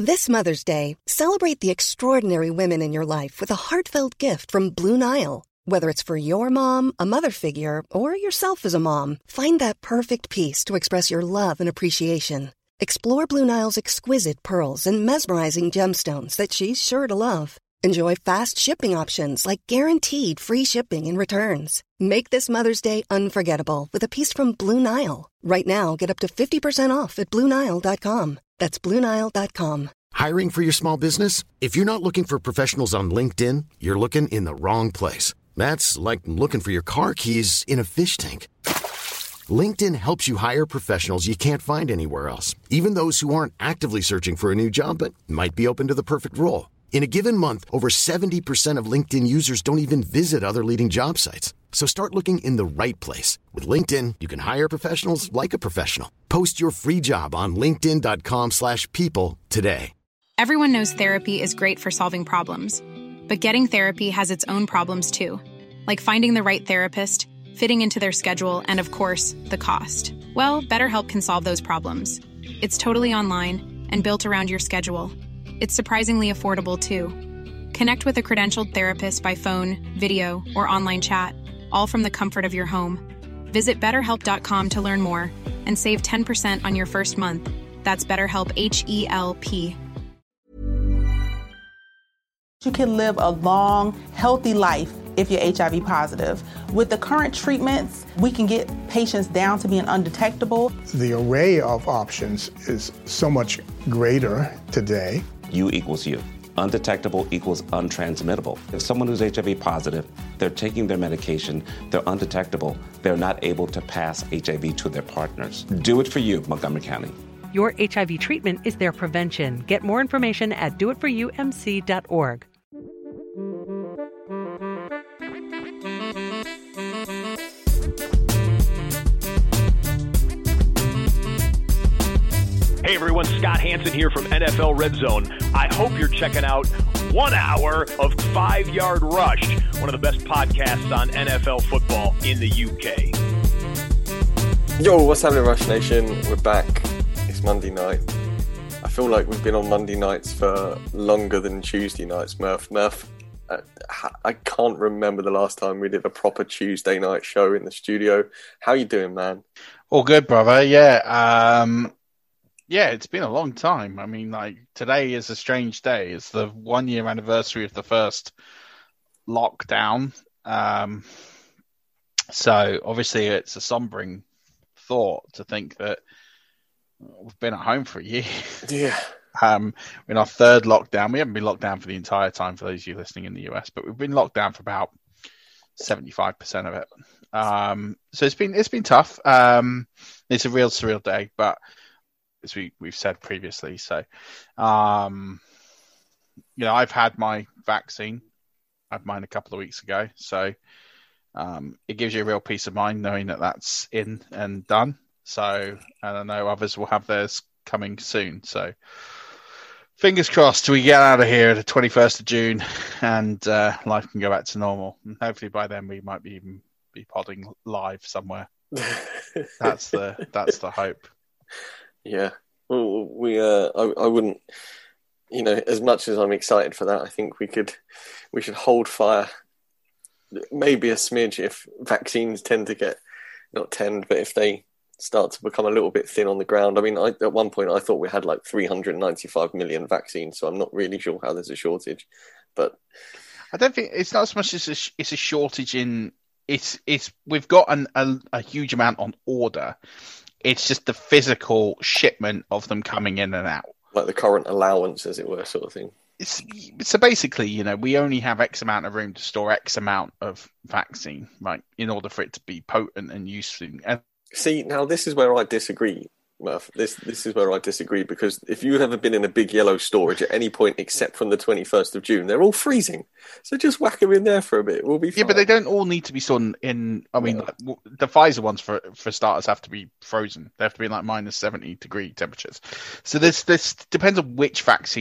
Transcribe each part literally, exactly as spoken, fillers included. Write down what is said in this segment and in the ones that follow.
This Mother's Day, celebrate the extraordinary women in your life with a heartfelt gift from Blue Nile. Whether it's for your mom, a mother figure, or yourself as a mom, find that perfect piece to express your love and appreciation. Explore Blue Nile's exquisite pearls and mesmerizing gemstones that she's sure to love. Enjoy fast shipping options like guaranteed free shipping and returns. Make this Mother's Day unforgettable with a piece from Blue Nile. Right now, get up to fifty percent off at Blue Nile dot com. That's Blue Nile dot com. Hiring for your small business? If you're not looking for professionals on LinkedIn, you're looking in the wrong place. That's like looking for your car keys in a fish tank. LinkedIn helps you hire professionals you can't find anywhere else, even those who aren't actively searching for a new job but might be open to the perfect role. In a given month, over seventy percent of LinkedIn users don't even visit other leading job sites. So start looking in the right place. With LinkedIn, you can hire professionals like a professional. Post your free job on linkedin dot com slash people today. Everyone knows therapy is great for solving problems. But getting therapy has its own problems too, like finding the right therapist, fitting into their schedule, and of course, the cost. Well, BetterHelp can solve those problems. It's totally online and built around your schedule. It's surprisingly affordable too. Connect with a credentialed therapist by phone, video, or online chat, all from the comfort of your home. Visit better help dot com to learn more and save ten percent on your first month. That's BetterHelp, H E L P. You can live a long, healthy life if you're H I V positive. With the current treatments, we can get patients down to being undetectable. The array of options is so much greater today. U equals U. Undetectable equals untransmittable. If someone who's H I V positive, they're taking their medication, they're undetectable, they're not able to pass H I V to their partners. Do it for you, Montgomery County. Your H I V treatment is their prevention. Get more information at do it for you m c dot org. Hey everyone, Scott Hansen here from N F L Red Zone. I hope you're checking out one hour of Five Yard Rush, one of the best podcasts on N F L football in the U K. Yo, what's happening, Rush Nation? We're back. It's Monday night. I feel like we've been on Monday nights for longer than Tuesday nights, Murph. Murph, I can't remember the last time we did a proper Tuesday night show in the studio. How you doing, man? All good, brother. Yeah. Um, yeah, it's been a long time. I mean, like, today is a strange day. It's the one year anniversary of the first lockdown. Um, so obviously it's a sombering thought to think that we've been at home for a year. Yeah. Um, we're in our third lockdown. We haven't been locked down for the entire time for those of you listening in the U S, but we've been locked down for about seventy-five percent of it. Um, so it's been it's been tough. Um, it's a real surreal day, but as we, we've said previously, so um, you know, I've had my vaccine. I had mine a couple of weeks ago, so um, it gives you a real peace of mind knowing that that's in and done. So, and I know others will have theirs coming soon. So, fingers crossed we get out of here the twenty-first of June and uh, life can go back to normal. And hopefully by then we might be even be podding live somewhere. that's the that's the hope. Yeah. Well, we uh, I, I wouldn't, you know, as much as I'm excited for that, I think we could, we should hold fire. Maybe a smidge if vaccines tend to get, not tend, but if they start to become a little bit thin on the ground. I mean, I, at one point I thought we had like three hundred ninety-five million vaccines, so I'm not really sure how there's a shortage. But I don't think it's not as much as a, it's a shortage in it's it's we've got an, a, a huge amount on order. It's just the physical shipment of them coming in and out, like the current allowance, as it were, sort of thing. It's, so basically, you know, we only have X amount of room to store X amount of vaccine, right, in order for it to be potent and useful. And see, now this is where I disagree, Murph. This this is where I disagree, because if you've ever been in a big yellow storage at any point except from the twenty-first of June, they're all freezing. So just whack them in there for a bit. We'll be fine. Yeah, but they don't all need to be stored in, in I mean, yeah. The Pfizer ones, for for starters, have to be frozen. They have to be in like minus seventy degree temperatures. So this this depends on which vaccine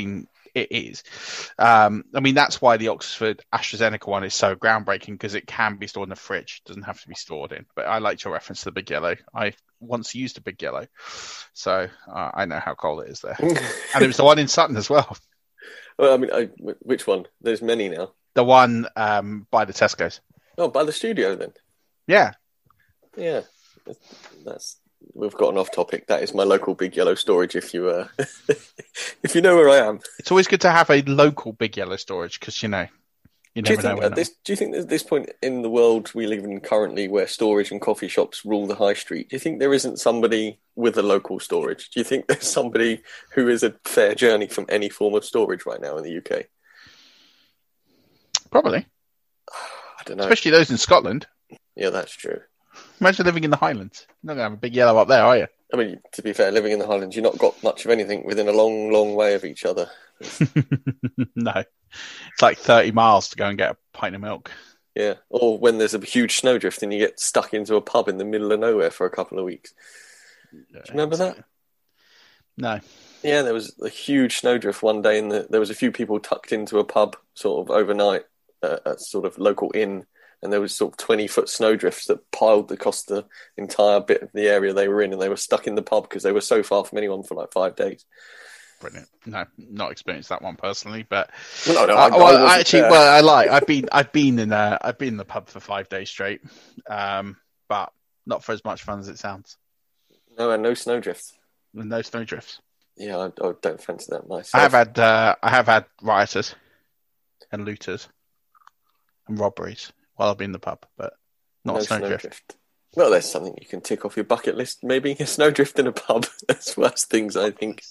it is. Um, I mean, that's why the Oxford AstraZeneca one is so groundbreaking, because it can be stored in the fridge. It doesn't have to be stored in. But I liked your reference to the Big Yellow. I once used a Big Yellow, so uh, I know how cold it is there. And it was the one in Sutton as well. Well, I mean, I, which one? There's many now. The one um, by the Tesco's. Oh, by the studio then? Yeah. Yeah. That's We've gotten off topic. That is my local Big Yellow storage. If you uh, if you know where I am, it's always good to have a local Big Yellow storage, because you know you never do you think know. At this, do you think at this point in the world we live in currently, where storage and coffee shops rule the high street, do you think there isn't somebody with a local storage? Do you think there's somebody who is a fair journey from any form of storage right now in the U K? Probably. I don't know. Especially those in Scotland. Yeah, that's true. Imagine living in the Highlands. You're not going to have a Big Yellow up there, are you? I mean, to be fair, living in the Highlands, you've not got much of anything within a long, long way of each other. No. It's like thirty miles to go and get a pint of milk. Yeah. Or when there's a huge snowdrift and you get stuck into a pub in the middle of nowhere for a couple of weeks. Yeah, do you remember that? No. Yeah, there was a huge snowdrift one day, and the, there was a few people tucked into a pub sort of overnight uh, at sort of local inn. And there was sort of twenty-foot snowdrifts that piled across the entire bit of the area they were in, and they were stuck in the pub because they were so far from anyone for like five days. Brilliant. No, not experienced that one personally, but no, no, uh, I, well, I actually, there. well, I like. I've been, I've been in, a, I've been in the pub for five days straight, um, but not for as much fun as it sounds. No, and no snowdrifts. No snowdrifts. Yeah, I, I don't fancy that myself. I have had, uh, I have had rioters and looters and robberies while I've been in the pub, but not no a snowdrift. snowdrift. Well, there's something you can tick off your bucket list, maybe. A snowdrift in a pub. That's worse things, I think.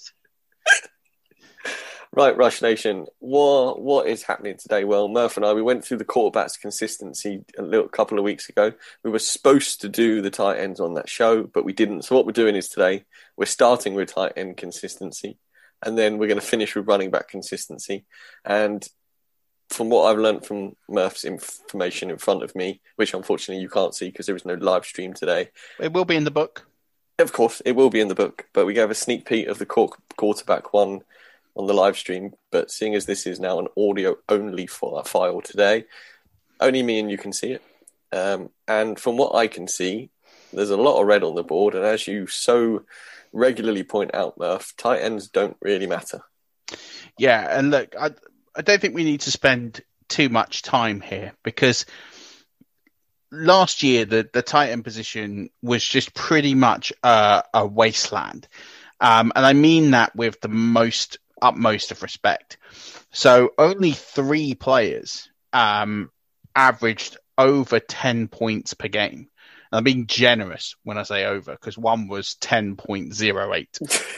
Right, Rush Nation, what what is happening today? Well, Murph and I, we went through the quarterbacks consistency a little couple of weeks ago. We were supposed to do the tight ends on that show, but we didn't. So what we're doing is today, we're starting with tight end consistency, and then we're going to finish with running back consistency. And from what I've learned from Murph's information in front of me, which unfortunately you can't see because there is no live stream today. It will be in the book. Of course, it will be in the book, but we gave a sneak peek of the quarterback one on the live stream. But seeing as this is now an audio-only file today, only me and you can see it. Um, and from what I can see, there's a lot of red on the board. And as you so regularly point out, Murph, tight ends don't really matter. Yeah, and look, I, I don't think we need to spend too much time here, because last year the, the tight end position was just pretty much uh, a wasteland. Um, and I mean that with the most utmost of respect. So only three players um, averaged over ten points per game. And I'm being generous when I say over, because one was ten point oh eight.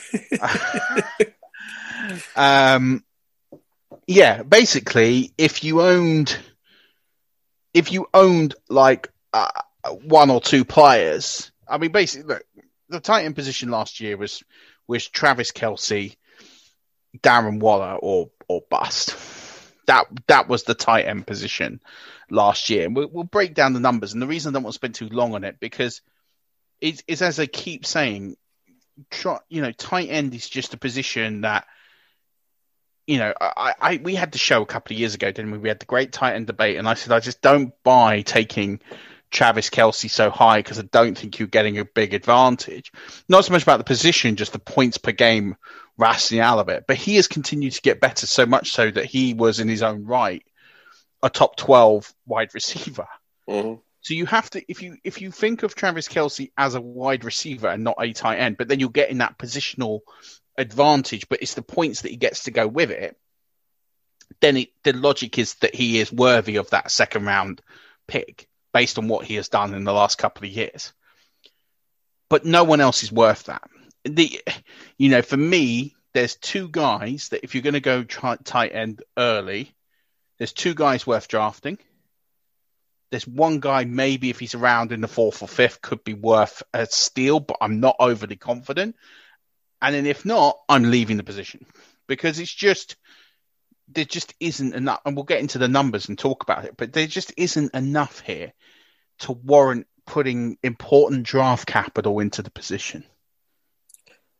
um, yeah, basically, if you owned, if you owned like uh, one or two players, I mean, basically, look, the tight end position last year was was Travis Kelce, Darren Waller, or or bust. That that was the tight end position last year. And we'll, we'll break down the numbers. And the reason I don't want to spend too long on it, because it's, it's as I keep saying, try, you know, tight end is just a position that, you know, I, I we had the show a couple of years ago, didn't we? We had the great tight end debate, and I said I just don't buy taking Travis Kelce so high, because I don't think you're getting a big advantage. Not so much about the position, just the points per game rationale of it. But he has continued to get better, so much so that he was in his own right a top twelve wide receiver. Mm-hmm. So you have to, if you if you think of Travis Kelce as a wide receiver and not a tight end, but then you'll get in that positional advantage, but it's the points that he gets to go with it, then it, the logic is that he is worthy of that second round pick based on what he has done in the last couple of years. But no one else is worth that. The, you know, for me, there's two guys that if you're going to go try, tight end early, there's two guys worth drafting. There's one guy, maybe if he's around in the fourth or fifth, could be worth a steal, but I'm not overly confident. And then if not, I'm leaving the position, because it's just, there just isn't enough. And we'll get into the numbers and talk about it, but there just isn't enough here to warrant putting important draft capital into the position.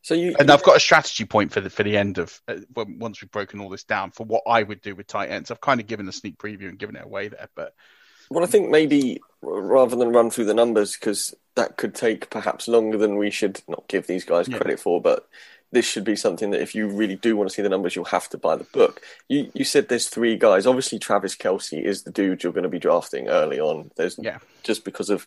So you, and you... I've got a strategy point for the for the end of uh, once we've broken all this down for what I would do with tight ends. I've kind of given a sneak preview and given it away there, but well, I think maybe rather than run through the numbers, because that could take perhaps longer than we should not give these guys yeah. credit for, but this should be something that if you really do want to see the numbers, you'll have to buy the book. You you said there's three guys. Obviously, Travis Kelce is the dude you're going to be drafting early on. There's yeah. just because of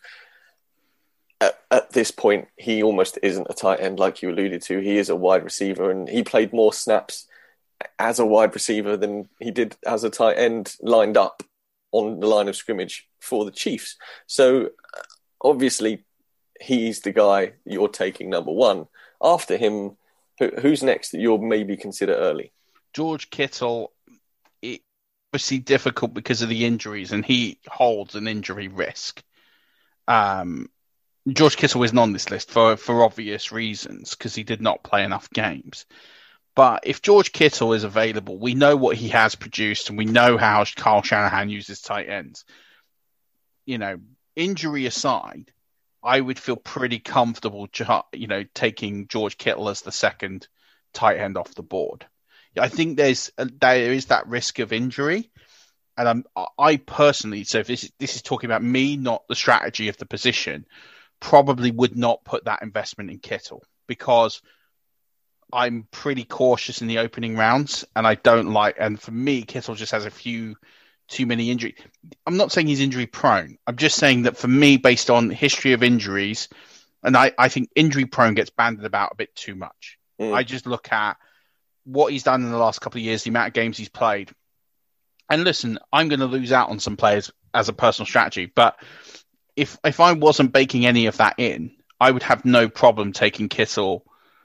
at, at this point, he almost isn't a tight end like you alluded to. He is a wide receiver, and he played more snaps as a wide receiver than he did as a tight end lined up on the line of scrimmage for the Chiefs. So obviously, he's the guy you're taking number one. After him, who's next that you'll maybe consider early? George Kittle, it, obviously difficult because of the injuries, and he holds an injury risk. Um, George Kittle isn't on this list for, for obvious reasons because he did not play enough games. But if George Kittle is available, we know what he has produced, and we know how Kyle Shanahan uses tight ends. You know, injury aside, I would feel pretty comfortable, you know, taking George Kittle as the second tight end off the board. I think there's there is that risk of injury, and I'm, I personally, so if this this is talking about me, not the strategy of the position, probably would not put that investment in Kittle because I'm pretty cautious in the opening rounds, and I don't like. And for me, Kittle just has a few. Too many injuries. I'm not saying he's injury prone. I'm just saying that for me, based on history of injuries, and I, I think injury prone gets banded about a bit too much. Mm. I just look at what he's done in the last couple of years, the amount of games he's played. And listen, I'm going to lose out on some players as a personal strategy, but if if I wasn't baking any of that in, I would have no problem taking Kittle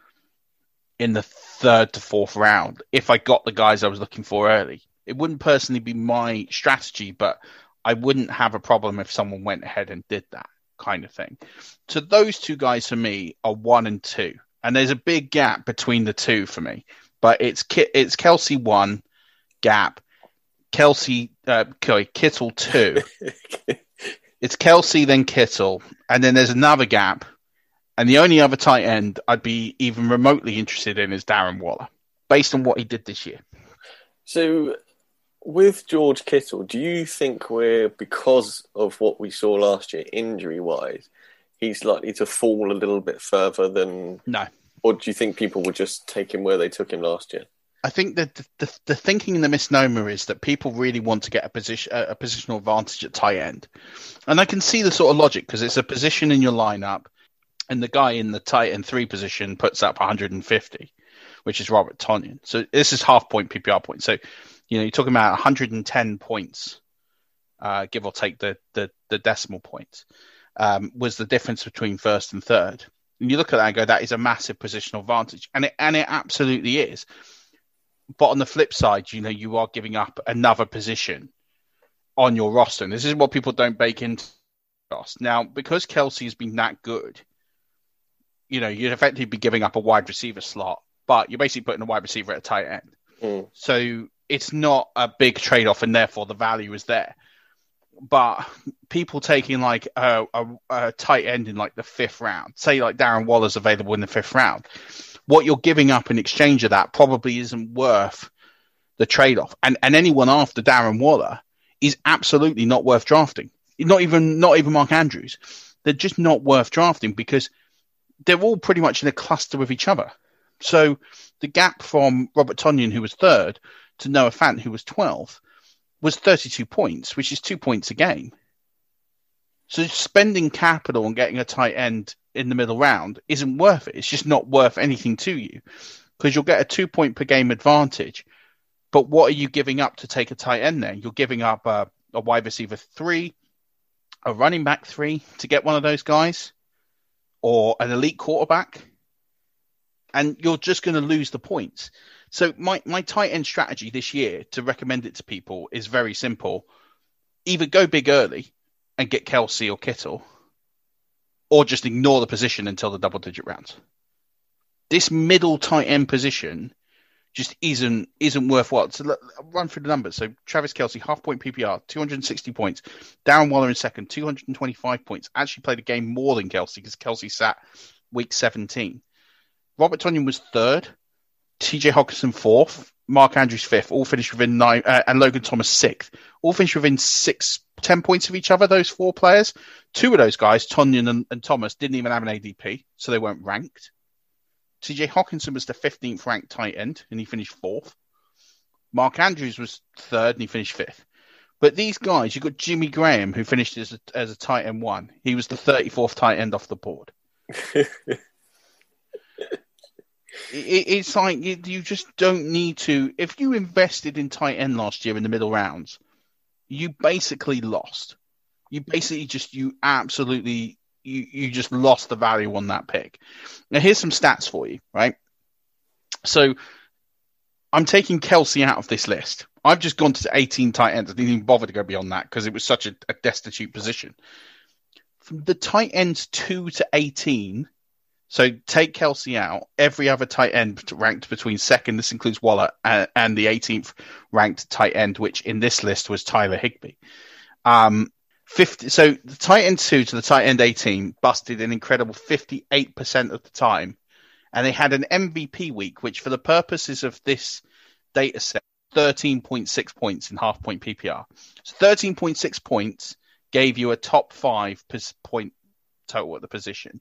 in the third to fourth round if I got the guys I was looking for early. It wouldn't personally be my strategy, but I wouldn't have a problem if someone went ahead and did that kind of thing. So those two guys for me are one and two. And there's a big gap between the two for me. But it's it's Kelce one, gap. Kelce, uh, Kittle two. It's Kelce, then Kittle. And then there's another gap. And the only other tight end I'd be even remotely interested in is Darren Waller, based on what he did this year. So with George Kittle, do you think we're, because of what we saw last year, injury-wise, he's likely to fall a little bit further than... No. Or do you think people would just take him where they took him last year? I think that the, the, the thinking and the misnomer is that people really want to get a position a positional advantage at tight end. And I can see the sort of logic because it's a position in your lineup, and the guy in the tight end three position puts up one hundred fifty, which is Robert Tonyan. So this is half point P P R point. So, you know, you're talking about one hundred ten points, uh, give or take the the, the decimal points, um, was the difference between first and third. And you look at that and go, that is a massive positional advantage. And it and it absolutely is. But on the flip side, you know, you are giving up another position on your roster. And this is what people don't bake into roster. Now, because Kelce has been that good, you know, you'd effectively be giving up a wide receiver slot, but you're basically putting a wide receiver at a tight end. Mm. So it's not a big trade-off, and therefore the value is there. But people taking like a, a, a tight end in like the fifth round, say like Darren Waller's available in the fifth round, what you're giving up in exchange of that probably isn't worth the trade-off. And and anyone after Darren Waller is absolutely not worth drafting. Not even not even Mark Andrews. They're just not worth drafting because they're all pretty much in a cluster with each other. So the gap from Robert Tonyan, who was third, to Noah Fant, who was twelfth, was thirty-two points, which is two points a game. So spending capital and getting a tight end in the middle round isn't worth it. It's just not worth anything to you because you'll get a two point per game advantage. But what are you giving up to take a tight end there? You're giving up a, a wide receiver three, a running back three to get one of those guys, or an elite quarterback, and you're just going to lose the points. So my, my tight end strategy this year to recommend it to people is very simple. Either go big early and get Kelce or Kittle, or just ignore the position until the double-digit rounds. This middle tight end position just isn't isn't worthwhile. So I'll run through the numbers. So Travis Kelce, half-point P P R, two hundred sixty points. Darren Waller in second, two hundred twenty-five points. Actually played a game more than Kelce because Kelce sat week seventeen. Robert Tonyan was third, T J Hockenson fourth, Mark Andrews fifth, all finished within nine, uh, and Logan Thomas sixth, all finished within six, ten points of each other, those four players. Two of those guys, Tonyan and, and Thomas, didn't even have an A D P, so they weren't ranked. T J Hockenson was the fifteenth ranked tight end, and he finished fourth. Mark Andrews was third, and he finished fifth. But these guys, you've got Jimmy Graham, who finished as a, as a tight end one. He was the thirty-fourth tight end off the board. it, it's like you, you just don't need to. If you invested in tight end last year in the middle rounds, you basically lost. You basically just, you absolutely, you, you just lost the value on that pick. Now, here's some stats for you, right? So I'm taking Kelsey out of this list. I've just gone to eighteen tight ends. I didn't even bother to go beyond that because it was such a, a destitute position. From the tight ends two to eighteen, so take Kelsey out, every other tight end ranked between second, this includes Waller, and, and the eighteenth ranked tight end, which in this list was Tyler Higbee. Um, fifty, so the tight end two to the tight end eighteen busted an incredible fifty-eight percent of the time. And they had an M V P week, which for the purposes of this data set, thirteen point six points in half point P P R. So thirteen point six points gave you a top five point total at the position.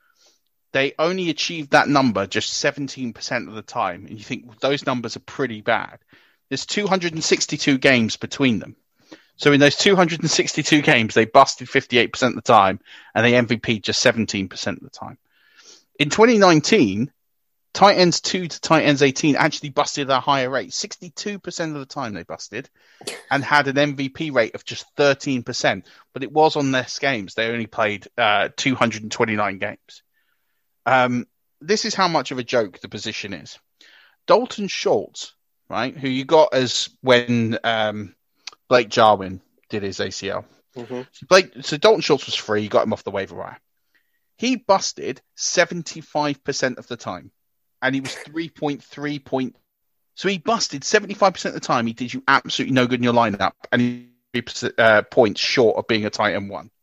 They only achieved that number just seventeen percent of the time. And you think those numbers are pretty bad. There's two hundred sixty-two games between them. So in those two hundred sixty-two games, they busted fifty-eight percent of the time and they M V P'd just seventeen percent of the time. In twenty nineteen, tight ends two to tight ends eighteen actually busted at a higher rate. sixty-two percent of the time they busted and had an M V P rate of just thirteen percent. But it was on less games. They only played uh, two hundred twenty-nine games. Um, this is how much of a joke the position is. Dalton Schultz, right, who you got as when um, Blake Jarwin did his A C L. Mm-hmm. So, Blake, so Dalton Schultz was free. You got him off the waiver wire. He busted seventy-five percent of the time. And he was three point three point. So he busted seventy-five percent of the time. He did you absolutely no good in your lineup. And he uh, points short of being a tight end one.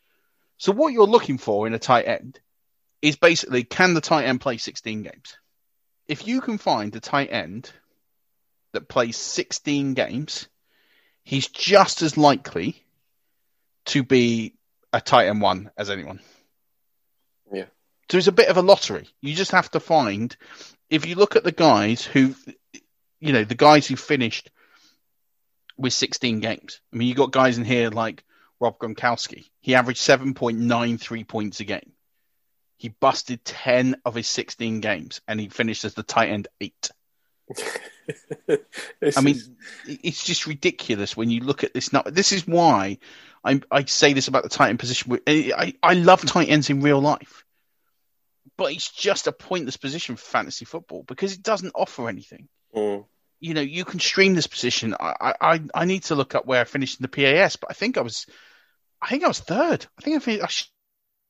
So what you're looking for in a tight end is basically, can the tight end play sixteen games? If you can find a tight end that plays sixteen games, he's just as likely to be a tight end one as anyone. Yeah. So it's a bit of a lottery. You just have to find, if you look at the guys who, you know, the guys who finished with sixteen games. I mean, you got guys in here like Rob Gronkowski. He averaged seven point nine three points a game. He busted ten of his sixteen games and he finished as the tight end eight. I mean, is... it's just ridiculous when you look at this number. This is why I, I say this about the tight end position. I, I love tight ends in real life, but it's just a pointless position for fantasy football because it doesn't offer anything. Mm. You know, you can stream this position. I, I, I need to look up where I finished in the P A S, but I think I was, I think I was third. I think I finished. I should,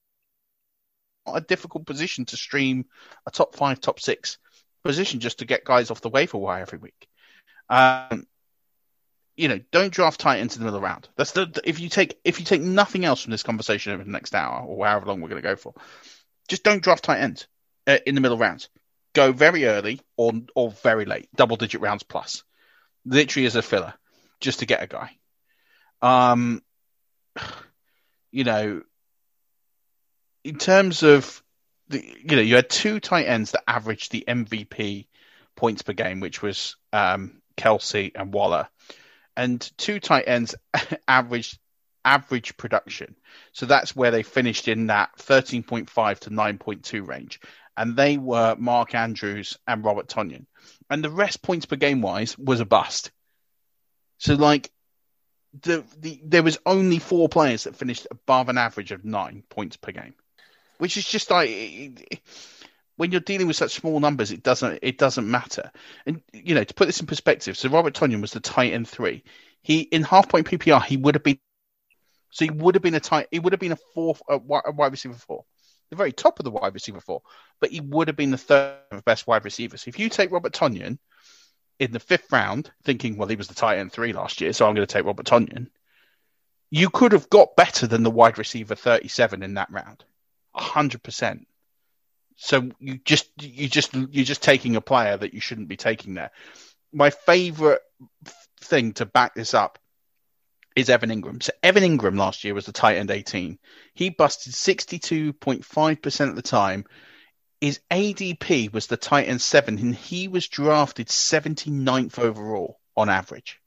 a difficult position to stream a top five, top six position just to get guys off the waiver wire every week. Um, you know, don't draft tight ends in the middle round. That's the, the if you take if you take nothing else from this conversation over the next hour or however long we're going to go for, just don't draft tight ends uh, in the middle rounds. Go very early or or very late, double digit rounds plus, literally as a filler, just to get a guy. Um, you know, in terms of the, you know, you had two tight ends that averaged the M V P points per game, which was um, Kelsey and Waller, and two tight ends averaged average production. So that's where they finished in that thirteen point five to nine point two range. And they were Mark Andrews and Robert Tonyan. And the rest points per game wise was a bust. So like the, the there was only four players that finished above an average of nine points per game, which is just like it, it, when you're dealing with such small numbers, it doesn't it doesn't matter. And you know, to put this in perspective, so Robert Tonyan was the tight end three. He in half point P P R he would have been so he would have been a tight he would have been a fourth a wide receiver four. The very top of the wide receiver four, but he would have been the third best wide receiver. So if you take Robert Tonyan in the fifth round, thinking, well, he was the tight end three last year, so I'm going to take Robert Tonyan, you could have got better than the wide receiver thirty-seven in that round, a hundred percent. So you just you just you're just taking a player that you shouldn't be taking there. My favorite thing to back this up is Evan Ingram. So Evan Ingram last year was the tight end eighteen. He busted sixty-two point five percent of the time. His A D P was the tight end seven, and he was drafted seventy-ninth overall on average.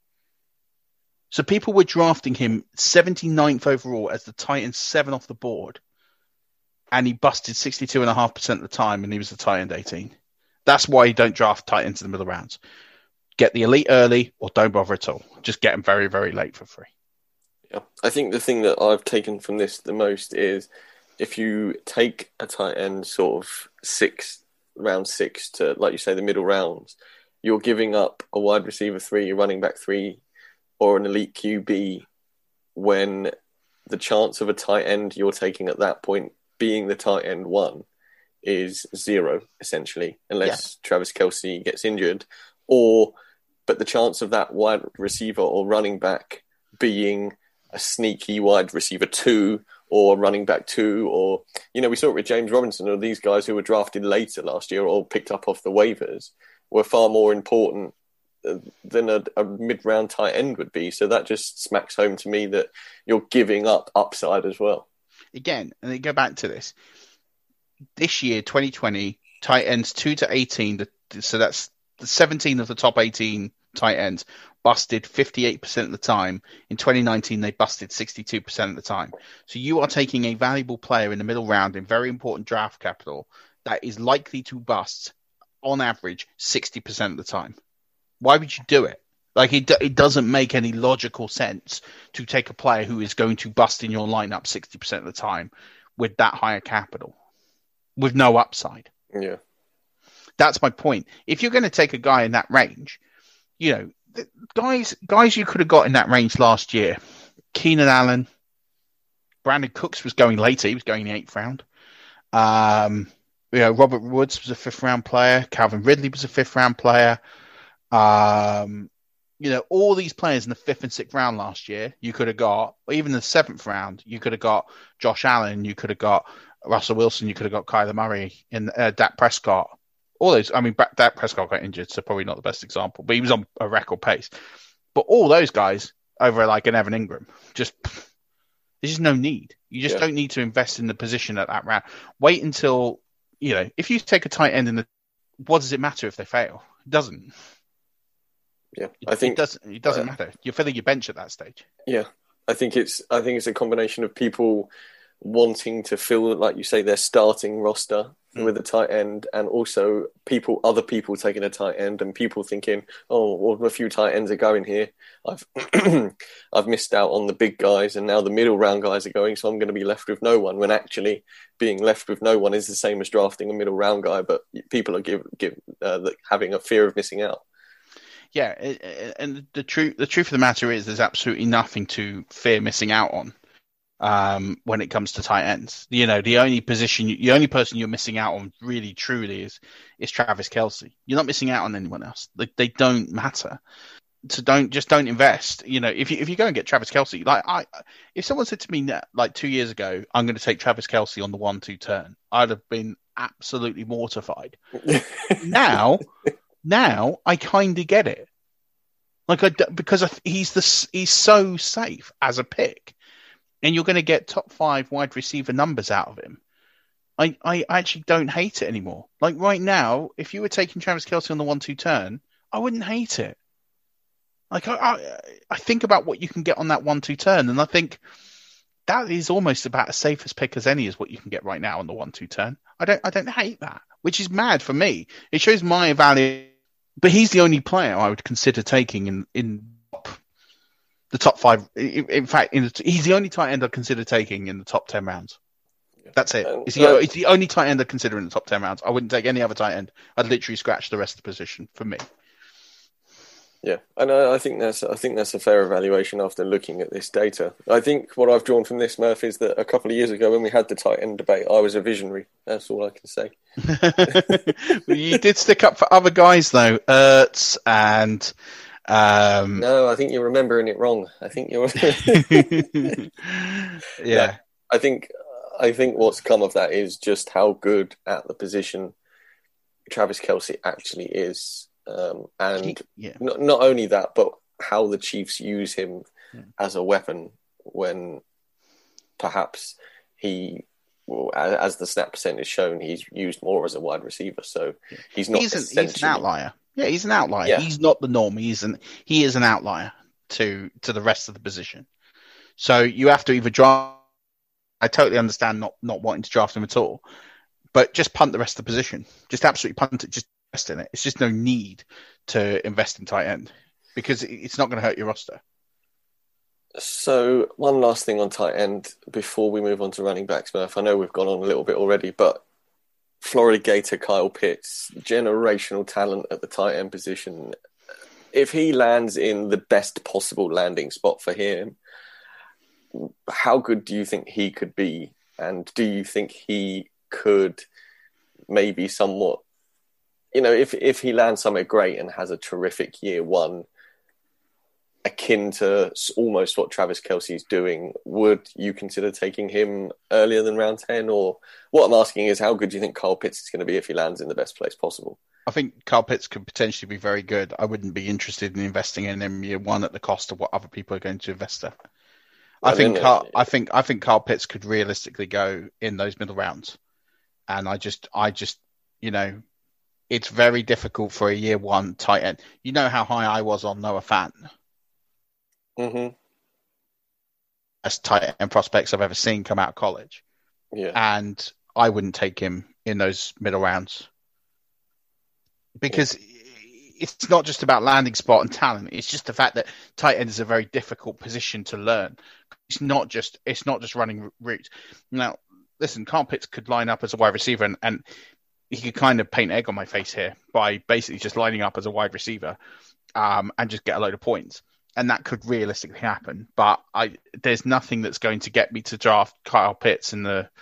So people were drafting him seventy-ninth overall as the tight end seven off the board, and he busted sixty-two point five percent of the time, and he was the tight end eighteen. That's why you don't draft tight ends in the middle rounds. Get the elite early, or don't bother at all. Just get them very, very late for free. Yeah, I think the thing that I've taken from this the most is if you take a tight end sort of six, round six to, like you say, the middle rounds, you're giving up a wide receiver three, a running back three, or an elite Q B when the chance of a tight end you're taking at that point being the tight end one is zero, essentially, unless yeah. Travis Kelce gets injured, or but the chance of that wide receiver or running back being a sneaky wide receiver two or running back two, or, you know, we saw it with James Robinson, or these guys who were drafted later last year or picked up off the waivers, were far more important than a, a mid-round tight end would be. So that just smacks home to me that you're giving up upside as well. Again, and then go back to this. This year, twenty twenty, tight ends two to eighteen, so that's the seventeen of the top eighteen tight ends busted fifty-eight percent of the time. In twenty nineteen, they busted sixty-two percent of the time. So you are taking a valuable player in the middle round in very important draft capital that is likely to bust, on average, sixty percent of the time. Why would you do it? Like, it, it doesn't make any logical sense to take a player who is going to bust in your lineup sixty percent of the time with that higher capital, with no upside. Yeah. That's my point. If you're going to take a guy in that range, you know, the guys guys you could have got in that range last year, Keenan Allen, Brandon Cooks was going later. He was going in the eighth round. Um, you know, Robert Woods was a fifth round player. Calvin Ridley was a fifth round player. Um, you know, all these players in the fifth and sixth round last year, you could have got, or even the seventh round, you could have got Josh Allen, you could have got Russell Wilson, you could have got Kyler Murray, and uh, Dak Prescott. All those, I mean, Dak Prescott got injured, so probably not the best example, but he was on a record pace. But all those guys over like an Evan Ingram, just there's just no need. You just yeah. don't need to invest in the position at that round. Wait until, you know, if you take a tight end in the, what does it matter if they fail? It doesn't. Yeah, I think it doesn't. It doesn't uh, matter. You're filling your bench at that stage. Yeah, I think it's. I think it's a combination of people wanting to fill, like you say, their starting roster mm. with a tight end, and also people, other people taking a tight end, and people thinking, "Oh, well, a few tight ends are going here. I've I've missed out on the big guys, and now the middle round guys are going, so I'm going to be left with no one." When actually, being left with no one is the same as drafting a middle round guy, but people are give give uh, having a fear of missing out. Yeah, and the truth the truth of the matter is there's absolutely nothing to fear missing out on um, when it comes to tight ends. You know, the only position, the only person you're missing out on really, truly is is Travis Kelce. You're not missing out on anyone else. Like, they don't matter. So don't just don't invest. You know, if you if you go and get Travis Kelce, like I, if someone said to me like two years ago, I'm going to take Travis Kelce on the one two turn, I'd have been absolutely mortified. now. Now I kind of get it, like I because I, he's the he's so safe as a pick, and you're going to get top five wide receiver numbers out of him. I, I actually don't hate it anymore. Like right now, if you were taking Travis Kelce on the one two turn, I wouldn't hate it. Like I, I I think about what you can get on that one two turn, and I think that is almost about as safe as pick as any is what you can get right now on the one two turn. I don't I don't hate that, which is mad for me. It shows my value. But he's the only player I would consider taking in, in the top five. In fact, in the, he's the only tight end I'd consider taking in the top ten rounds. That's it. He's the, he's the only tight end I'd consider in the top ten rounds. I wouldn't take any other tight end. I'd literally scratch the rest of the position for me. Yeah, and I, I think that's I think that's a fair evaluation after looking at this data. I think what I've drawn from this, Murph, is that a couple of years ago when we had the tight end debate, I was a visionary. That's all I can say. Well, you did stick up for other guys though, Ertz and. Um... No, I think you're remembering it wrong. I think you're. yeah, no, I think I think what's come of that is just how good at the position Travis Kelce actually is. Um, and yeah. not, not only that, but how the Chiefs use him yeah. as a weapon when perhaps he, well, as the snap percentage shown, he's used more as a wide receiver. So he's not he's an, essentially... he's an outlier. Yeah, he's an outlier. Yeah. He's not the norm. He's an, he is an outlier to, to the rest of the position. So you have to either draft... I totally understand not, not wanting to draft him at all, but just punt the rest of the position. Just absolutely punt it. Just invest in it. It's just no need to invest in tight end because it's not going to hurt your roster. So one last thing on tight end before we move on to running backs, Murph. I know we've gone on a little bit already, but Florida Gator Kyle Pitts, generational talent at the tight end position. If he lands in the best possible landing spot for him, how good do you think he could be? And do you think he could maybe somewhat, you know, if if he lands somewhere great and has a terrific year one, akin to almost what Travis Kelce is doing, would you consider taking him earlier than round ten? Or what I'm asking is, how good do you think Kyle Pitts is going to be if he lands in the best place possible? I think Kyle Pitts could potentially be very good. I wouldn't be interested in investing in him year one at the cost of what other people are going to invest in. I think Carl, I think I think Kyle Pitts could realistically go in those middle rounds, and I just I just you know, it's very difficult for a year one tight end. You know how high I was on Noah Fant. Mm-hmm. As tight end prospects I've ever seen come out of college, yeah, and I wouldn't take him in those middle rounds because. Yeah. It's not just about landing spot and talent. It's just the fact that tight end is a very difficult position to learn. It's not just it's not just running routes. Now, listen, Kyle Pitts could line up as a wide receiver, and, and he could kind of paint egg on my face here by basically just lining up as a wide receiver um, and just get a load of points. And that could realistically happen. But I there's nothing that's going to get me to draft Kyle Pitts in the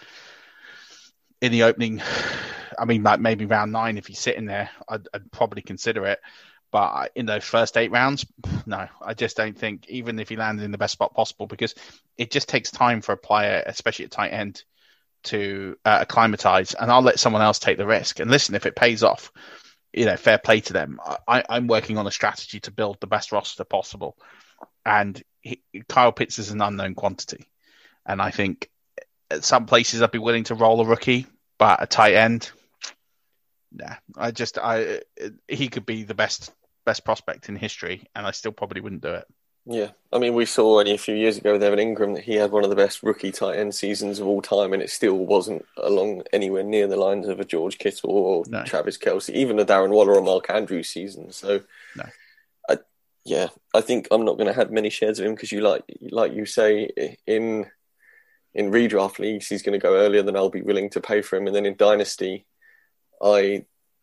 in the opening. I mean, like maybe round nine, if he's sitting there, I'd, I'd probably consider it. But in those first eight rounds, no, I just don't think, even if he landed in the best spot possible, because it just takes time for a player, especially at tight end, to uh, acclimatize. And I'll let someone else take the risk. And listen, if it pays off, you know, fair play to them. I, I'm working on a strategy to build the best roster possible. And he, Kyle Pitts is an unknown quantity. And I think at some places I'd be willing to roll a rookie, but a tight end, nah, I just I he could be the best best prospect in history, and I still probably wouldn't do it. Yeah, I mean, we saw only a few years ago with Evan Ingram that he had one of the best rookie tight end seasons of all time, and it still wasn't along anywhere near the lines of a George Kittle or no. Travis Kelce, even a Darren Waller or Mark Andrews season. So, no. I, yeah, I think I'm not going to have many shares of him because you like like you say in in redraft leagues he's going to go earlier than I'll be willing to pay for him, and then in Dynasty, I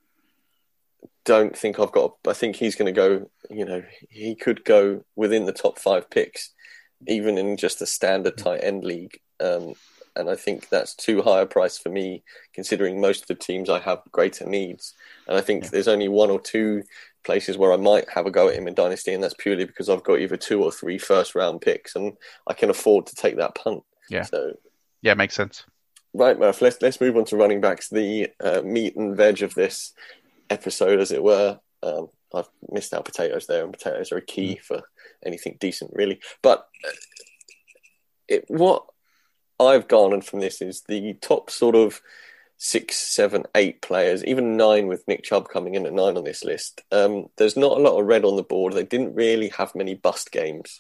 don't think I've got. I think he's going to go. You know, he could go within the top five picks, even in just a standard tight end league. Um, and I think that's too high a price for me, considering most of the teams I have greater needs. And I think yeah. there's only one or two places where I might have a go at him in Dynasty, and that's purely because I've got either two or three first round picks, and I can afford to take that punt. Yeah. So yeah, makes sense. Right, Murph, let's, let's move on to running backs, the uh, meat and veg of this episode, as it were. Um, I've missed out potatoes there, and potatoes are a key for anything decent, really. But it, what I've garnered from this is the top sort of six, seven, eight players, even nine with Nick Chubb coming in at nine on this list. Um, there's not a lot of red on the board. They didn't really have many bust games.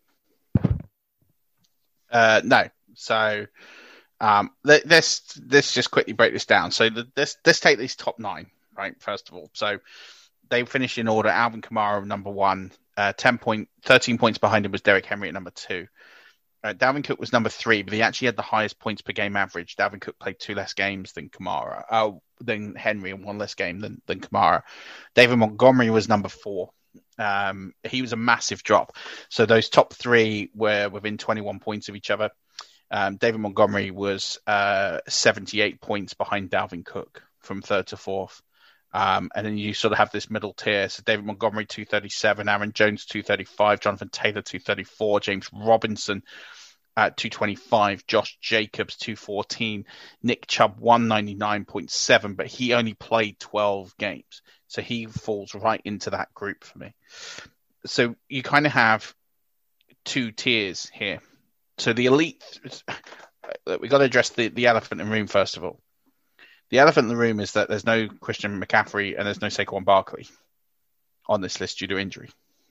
Uh, no. So... Um, let's let's just quickly break this down. So the, let's let's take these top nine, right? First of all, so they finish in order. Alvin Kamara number one, uh, ten point, thirteen points behind him was Derrick Henry at number two. Uh, Dalvin Cook was number three, but he actually had the highest points per game average. Dalvin Cook played two less games than Kamara, uh, than Henry, and one less game than than Kamara. David Montgomery was number four. Um, he was a massive drop. So those top three were within twenty-one points of each other. Um, David Montgomery was uh, seventy-eight points behind Dalvin Cook from third to fourth. Um, and then you sort of have this middle tier. So David Montgomery, two thirty-seven, Aaron Jones, two thirty-five, Jonathan Taylor, two thirty-four, James Robinson, at two twenty-five, Josh Jacobs two fourteen, Nick Chubb one ninety-nine point seven, but he only played twelve games. So he falls right into that group for me. So you kind of have two tiers here. So the elite, we got to address the, the elephant in the room first of all. The elephant in the room is that there's no Christian McCaffrey and there's no Saquon Barkley on this list due to injury.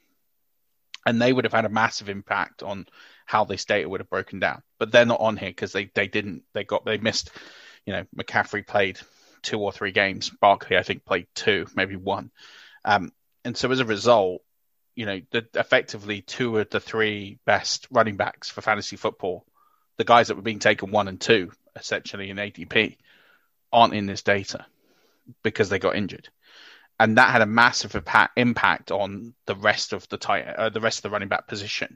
And they would have had a massive impact on how this data would have broken down. But they're not on here because they, they didn't, they got, they missed, you know, McCaffrey played two or three games. Barkley, I think, played two, maybe one. Um, and so as a result, you know, the, effectively two of the three best running backs for fantasy football, the guys that were being taken one and two, essentially in A D P, aren't in this data because they got injured. And that had a massive impact on the rest of the tight, uh, the rest of the running back position.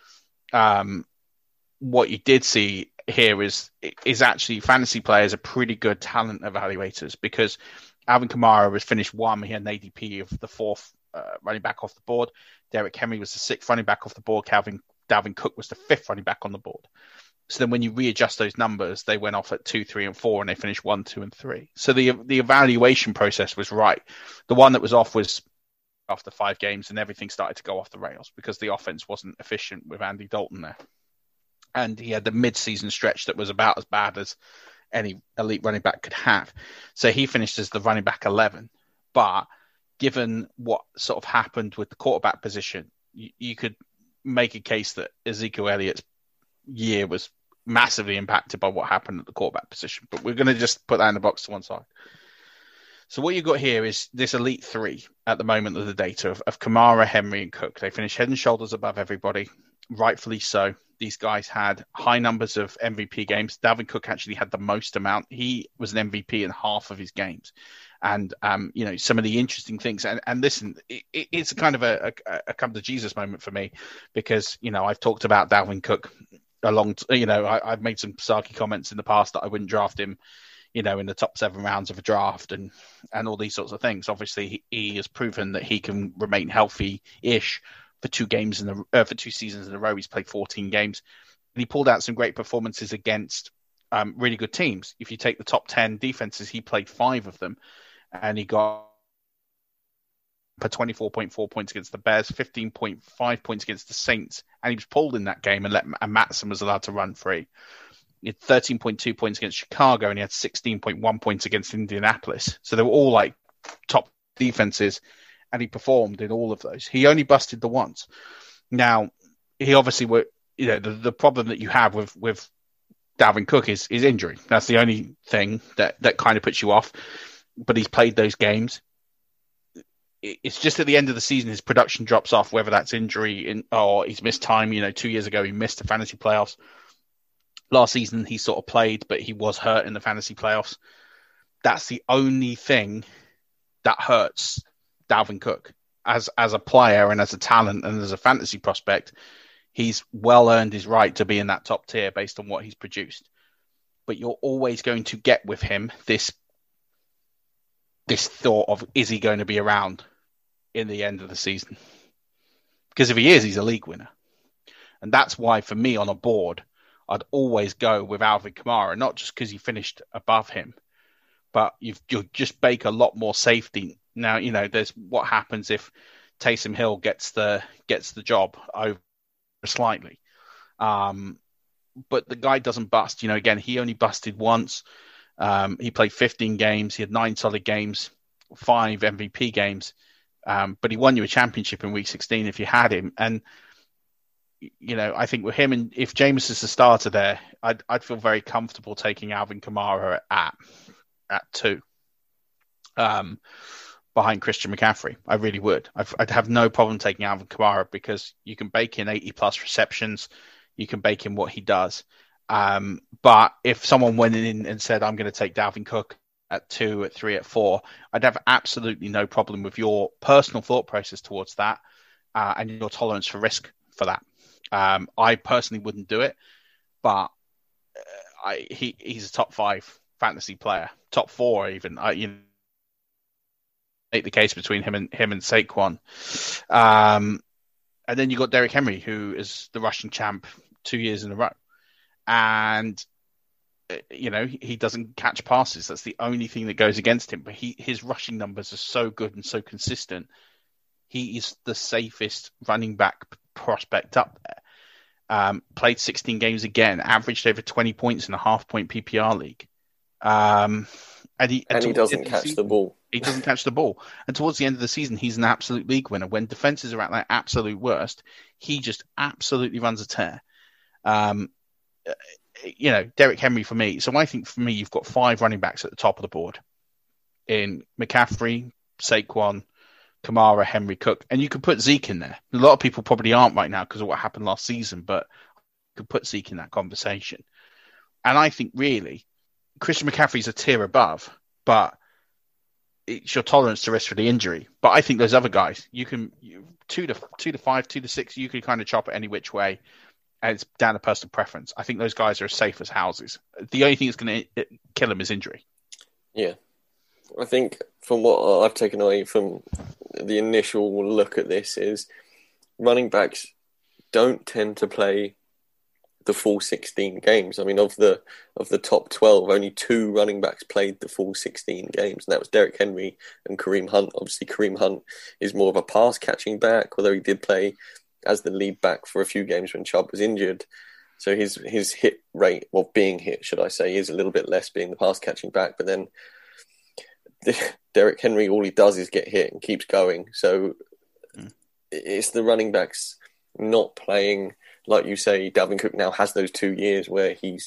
Um, what you did see here is is actually fantasy players are pretty good talent evaluators because Alvin Kamara was finished one. He had an A D P of the fourth uh, running back off the board. Derrick Henry was the sixth running back off the board. Calvin Dalvin Cook was the fifth running back on the board. So then when you readjust those numbers, they went off at two, three, and four, and they finished one, two, and three. So the the evaluation process was right. The one that was off was after five games, and everything started to go off the rails because the offense wasn't efficient with Andy Dalton there. And he had the mid-season stretch that was about as bad as any elite running back could have. So he finished as the running back eleven. But given what sort of happened with the quarterback position, you, you could make a case that Ezekiel Elliott's year was massively impacted by what happened at the quarterback position. But we're going to just put that in the box to one side. So what you've got here is this elite three at the moment of the data of, of Kamara, Henry, and Cook. They finished head and shoulders above everybody, rightfully so. These guys had high numbers of M V P games. Dalvin Cook actually had the most amount. He was an M V P in half of his games. And, um, you know, some of the interesting things. And, and listen, it, it's kind of a, a, a come to Jesus moment for me because, you know, I've talked about Dalvin Cook a long, t- you know, I, I've made some sarky comments in the past that I wouldn't draft him, you know, in the top seven rounds of a draft and, and all these sorts of things. Obviously, he, he has proven that he can remain healthy-ish for two games in the uh, for two seasons in a row. He's played fourteen games, and he pulled out some great performances against um, really good teams. If you take the top ten defenses, he played five of them, and he got for twenty-four point four points against the Bears, fifteen point five points against the Saints, and he was pulled in that game and let and Mattison was allowed to run free. He had thirteen point two points against Chicago, and he had sixteen point one points against Indianapolis. So they were all like top defenses, and he performed in all of those. He only busted the ones. Now, he obviously were, you know, the, the problem that you have with, with Dalvin Cook is, is injury. That's the only thing that, that kind of puts you off. But he's played those games. It's just at the end of the season, his production drops off, whether that's injury in, or he's missed time. You know, two years ago, he missed the fantasy playoffs. Last season, he sort of played, but he was hurt in the fantasy playoffs. That's the only thing that hurts Dalvin Cook. As as a player and as a talent and as a fantasy prospect, he's well earned his right to be in that top tier based on what he's produced. But you're always going to get with him this this thought of, is he going to be around in the end of the season? Because if he is, he's a league winner. And that's why, for me, on a board, I'd always go with Alvin Kamara, not just because he finished above him, but you've, you'll just bake a lot more safety. Now, you know, there's what happens if Taysom Hill gets the gets the job over slightly. Um, but the guy doesn't bust. You know, again, he only busted once. Um, he played fifteen games. He had nine solid games, five M V P games. Um, but he won you a championship in week sixteen if you had him. And, you know, I think with him, and if Jameis is the starter there, I'd, I'd feel very comfortable taking Alvin Kamara at at two. Um, behind Christian McCaffrey. I really would. I've, I'd have no problem taking Alvin Kamara because you can bake in eighty plus receptions. You can bake in what he does. Um, but if someone went in and said, I'm going to take Dalvin Cook at two, at three, at four, I'd have absolutely no problem with your personal thought process towards that uh, and your tolerance for risk for that. Um, I personally wouldn't do it, but uh, I, he, he's a top five fantasy player, top four even. I, you know, make the case between him and him and Saquon. Um, and then you got Derrick Henry, who is the rushing champ two years in a row. and you know, he doesn't catch passes. That's the only thing that goes against him. But he, his rushing numbers are so good and so consistent. He is the safest running back prospect up there. Um, played sixteen games again, averaged over twenty points in a half point P P R league. Um, and he, and he doesn't catch the, season, the ball. He doesn't catch the ball. And towards the end of the season, he's an absolute league winner. When defenses are at their absolute worst, he just absolutely runs a tear. Um, you know, Derrick Henry for me. So I think for me, you've got five running backs at the top of the board in McCaffrey, Saquon, Kamara, Henry, Cook, and you could put Zeke in there. A lot of people probably aren't right now because of what happened last season, but you could put Zeke in that conversation. And I think really, Christian McCaffrey's a tier above, but it's your tolerance to risk for the injury. But I think those other guys, you can you, two to two to five, two to six, you can kind of chop it any which way. And it's down to personal preference. I think those guys are as safe as houses. The only thing that's going to kill them is injury. Yeah. I think from what I've taken away from the initial look at this is running backs don't tend to play the full sixteen games. I mean, of the of the top twelve, only two running backs played the full sixteen games, and that was Derrick Henry and Kareem Hunt. Obviously, Kareem Hunt is more of a pass-catching back, although he did play as the lead back for a few games when Chubb was injured. So his his hit rate, well, being hit, should I say, is a little bit less being the pass-catching back. But then Derrick Henry, all he does is get hit and keeps going. So mm. it's the running backs not playing, like you say, Dalvin Cook now has those two years where he's...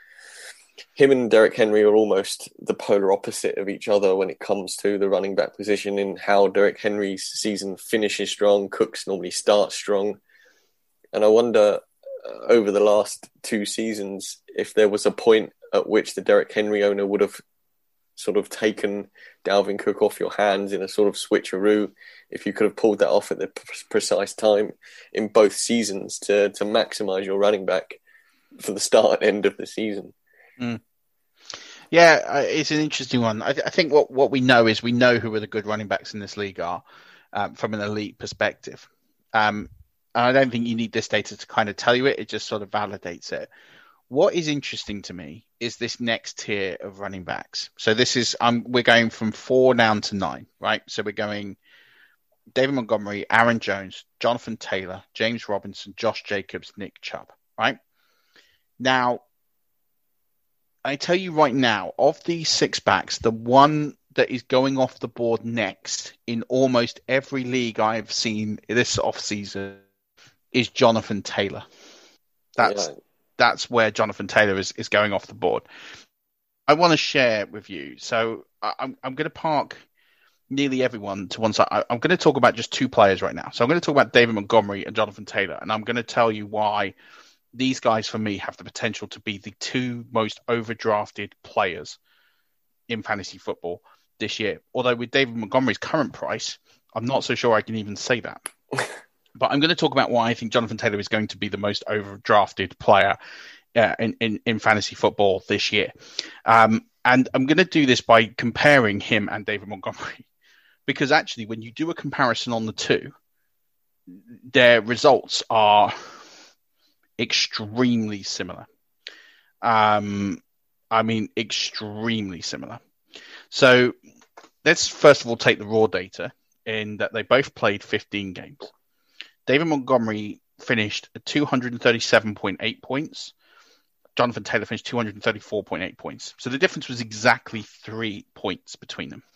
Him and Derrick Henry are almost the polar opposite of each other when it comes to the running back position, in how Derrick Henry's season finishes strong, Cook's normally starts strong. And I wonder, uh, over the last two seasons, if there was a point at which the Derrick Henry owner would have sort of taken Dalvin Cook off your hands in a sort of switcheroo, if you could have pulled that off at the p- precise time in both seasons to, to maximise your running back for the start and end of the season. Mm. Yeah, it's an interesting one. I, th- I think what, what we know is we know who are the good running backs in this league are um, from an elite perspective. Um, and I don't think you need this data to kind of tell you it. It just sort of validates it. What is interesting to me is this next tier of running backs. So this is, um, we're going from four down to nine, right? So we're going David Montgomery, Aaron Jones, Jonathan Taylor, James Robinson, Josh Jacobs, Nick Chubb, right? Now, I tell you right now, of these six backs, the one that is going off the board next in almost every league I've seen this offseason is Jonathan Taylor. That's... Yeah. That's where Jonathan Taylor is, is going off the board. I want to share with you. So I'm I'm going to park nearly everyone to one side. I, I'm going to talk about just two players right now. So I'm going to talk about David Montgomery and Jonathan Taylor, and I'm going to tell you why these guys, for me, have the potential to be the two most overdrafted players in fantasy football this year. Although with David Montgomery's current price, I'm not so sure I can even say that. But I'm going to talk about why I think Jonathan Taylor is going to be the most overdrafted player uh, in, in, in fantasy football this year. Um, and I'm going to do this by comparing him and David Montgomery. Because actually, when you do a comparison on the two, their results are extremely similar. Um, I mean, extremely similar. So let's first of all take the raw data in that they both played fifteen games. David Montgomery finished at two hundred thirty-seven point eight points. Jonathan Taylor finished two hundred thirty-four point eight points. So the difference was exactly three points between them.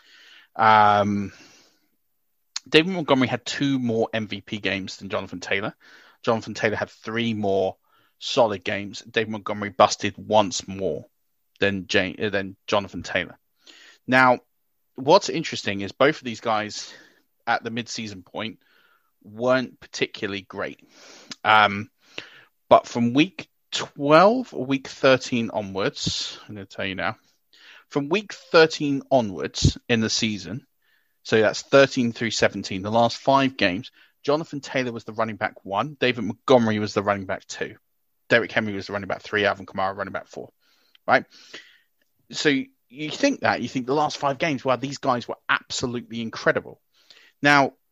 Um, David Montgomery had two more M V P games than Jonathan Taylor. Jonathan Taylor had three more solid games. David Montgomery busted once more than, Jane, uh, than Jonathan Taylor. Now, what's interesting is both of these guys at the mid-season point weren't particularly great. Um, but from week twelve or week thirteen onwards, I'm going to tell you now, from week thirteen onwards in the season, so that's thirteen through seventeen, the last five games, Jonathan Taylor was the running back one, David Montgomery was the running back two, Derrick Henry was the running back three, Alvin Kamara running back four, right? So you think that, you think the last five games, well, these guys were absolutely incredible. Now,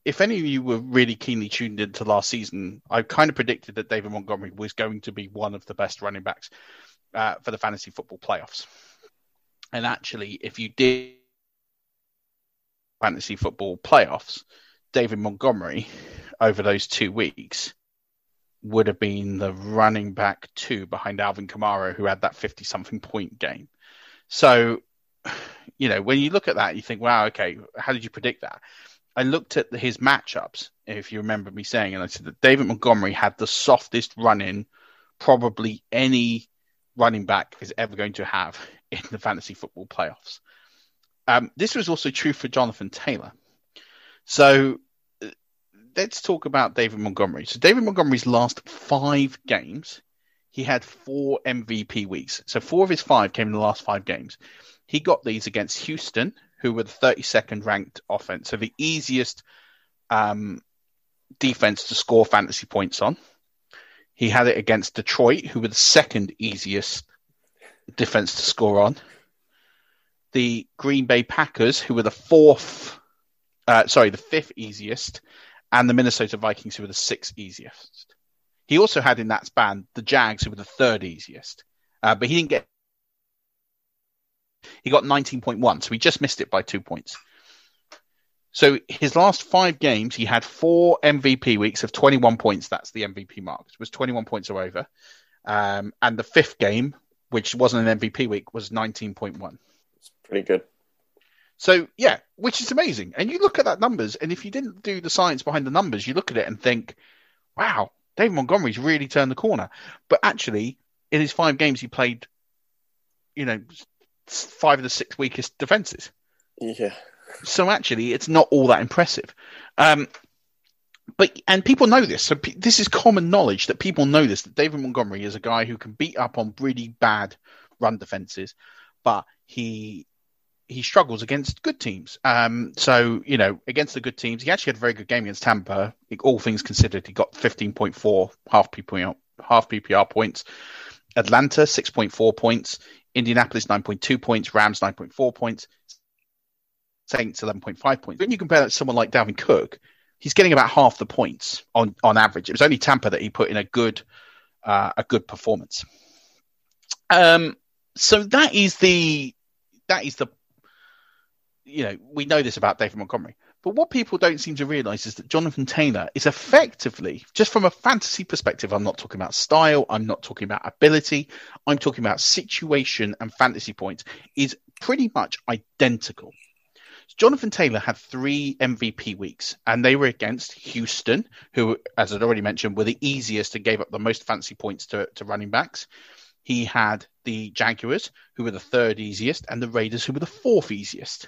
if any of you were really keenly tuned into last season, I kind of predicted that David Montgomery was going to be one of the best running backs uh, for the fantasy football playoffs. And actually, if you did fantasy football playoffs, David Montgomery over those two weeks would have been the running back two behind Alvin Kamara, who had that fifty-something point game. So, you know, when you look at that, you think, wow, okay, how did you predict that? I looked at his matchups, if you remember me saying, and I said that David Montgomery had the softest run-in probably any running back is ever going to have in the fantasy football playoffs. Um, this was also true for Jonathan Taylor. So let's talk about David Montgomery. So David Montgomery's last five games, he had four M V P weeks. So four of his five came in the last five games. He got these against Houston, who were the thirty-second ranked offense. So the easiest um, defense to score fantasy points on. He had it against Detroit, who were the second easiest defense to score on. The Green Bay Packers, who were the fourth, uh, sorry, the fifth easiest, and the Minnesota Vikings, who were the sixth easiest. He also had in that span the Jags, who were the third easiest, uh, but he didn't get. He got nineteen point one, so he just missed it by two points. So his last five games, he had four M V P weeks of twenty-one points. That's the M V P mark. It was twenty-one points or over. Um, and the fifth game, which wasn't an M V P week, was nineteen point one. It's pretty good. So, yeah, which is amazing. And you look at that numbers, and if you didn't do the science behind the numbers, you look at it and think, wow, David Montgomery's really turned the corner. But actually, in his five games, he played, you know, five of the six weakest defenses. Yeah. So actually, it's not all that impressive. Um, but and people know this. So p- this is common knowledge that people know this, that David Montgomery is a guy who can beat up on really bad run defenses, but he he struggles against good teams. Um, so, you know, against the good teams, he actually had a very good game against Tampa. All things considered, he got fifteen point four half P P R, half P P R points. Atlanta, six point four points. Indianapolis, nine point two points. Rams, nine point four points. Saints, eleven point five points. When you compare that to someone like Dalvin Cook, he's getting about half the points on, on average. It was only Tampa that he put in a good uh, a good performance. Um, so that is the that is the you know we know this about David Montgomery, but what people don't seem to realize is that Jonathan Taylor is effectively, just from a fantasy perspective, I'm not talking about style, I'm not talking about ability, I'm talking about situation and fantasy points, is pretty much identical. Jonathan Taylor had three M V P weeks, and they were against Houston, who, as I'd already mentioned, were the easiest and gave up the most fancy points to, to running backs. He had the Jaguars, who were the third easiest, and the Raiders, who were the fourth easiest.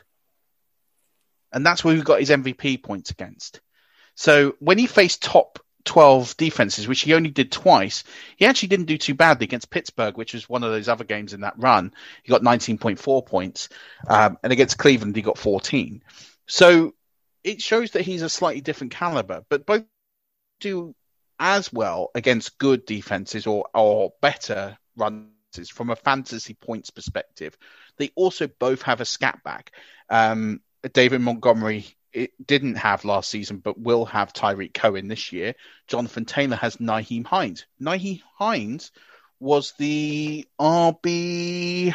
And that's where he got his M V P points against. So when he faced top twelve defenses, which he only did twice, he actually didn't do too badly against Pittsburgh, which was one of those other games in that run. He got nineteen point four points. Um, and against Cleveland, he got fourteen. So it shows that he's a slightly different caliber, but both do as well against good defenses or, or better runs from a fantasy points perspective. They also both have a scat back. Um, David Montgomery it didn't have last season, but will have Tyreek Cohen this year. Jonathan Taylor has Nyheim Hines. Nyheim Hines was the R B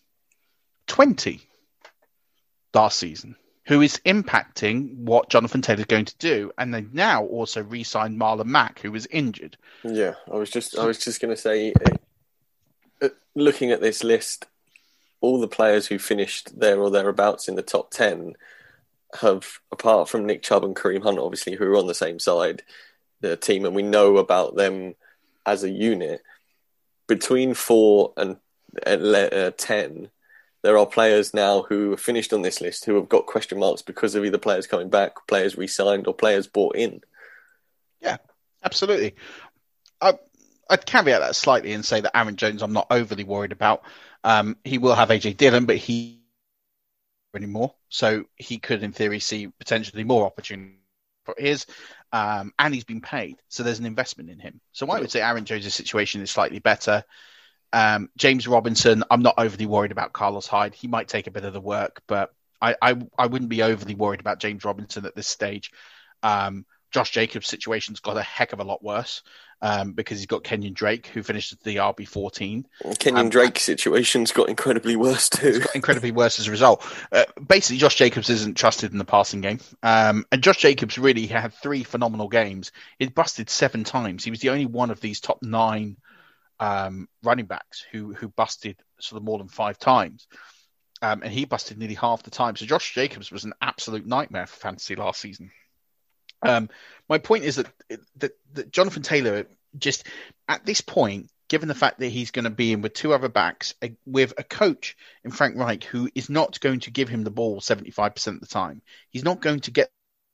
twenty last season, who is impacting what Jonathan Taylor is going to do. And they now also re-signed Marlon Mack, who was injured. Yeah, I was just I was just going to say, uh, looking at this list, all the players who finished there or thereabouts in the top ten have, apart from Nick Chubb and Kareem Hunt, obviously, who are on the same side, the team, and we know about them as a unit, between four and uh, ten, there are players now who have finished on this list who have got question marks because of either players coming back, players re-signed, or players bought in. Yeah, absolutely. I, I'd caveat that slightly and say that Aaron Jones I'm not overly worried about. Um, he will have A J Dillon, but he anymore, so he could in theory see potentially more opportunity for his um and he's been paid, so there's an investment in him. So I would say Aaron Jones' situation is slightly better. um James Robinson, I'm not overly worried about. Carlos Hyde, he might take a bit of the work, but I I, I wouldn't be overly worried about James Robinson at this stage. Um, Josh Jacobs' situation's got a heck of a lot worse um, because he's got Kenyon Drake, who finished at the R B fourteen. Kenyon um, Drake's situation's got incredibly worse too. It's got incredibly worse as a result. Uh, basically, Josh Jacobs isn't trusted in the passing game. Um, and Josh Jacobs really had three phenomenal games. He busted seven times. He was the only one of these top nine um, running backs who who busted sort of more than five times. Um, and he busted nearly half the time. So Josh Jacobs was an absolute nightmare for fantasy last season. Um, my point is that, that that Jonathan Taylor just at this point, given the fact that he's going to be in with two other backs, a, with a coach in Frank Reich who is not going to give him the ball seventy-five percent of the time, he's not going to get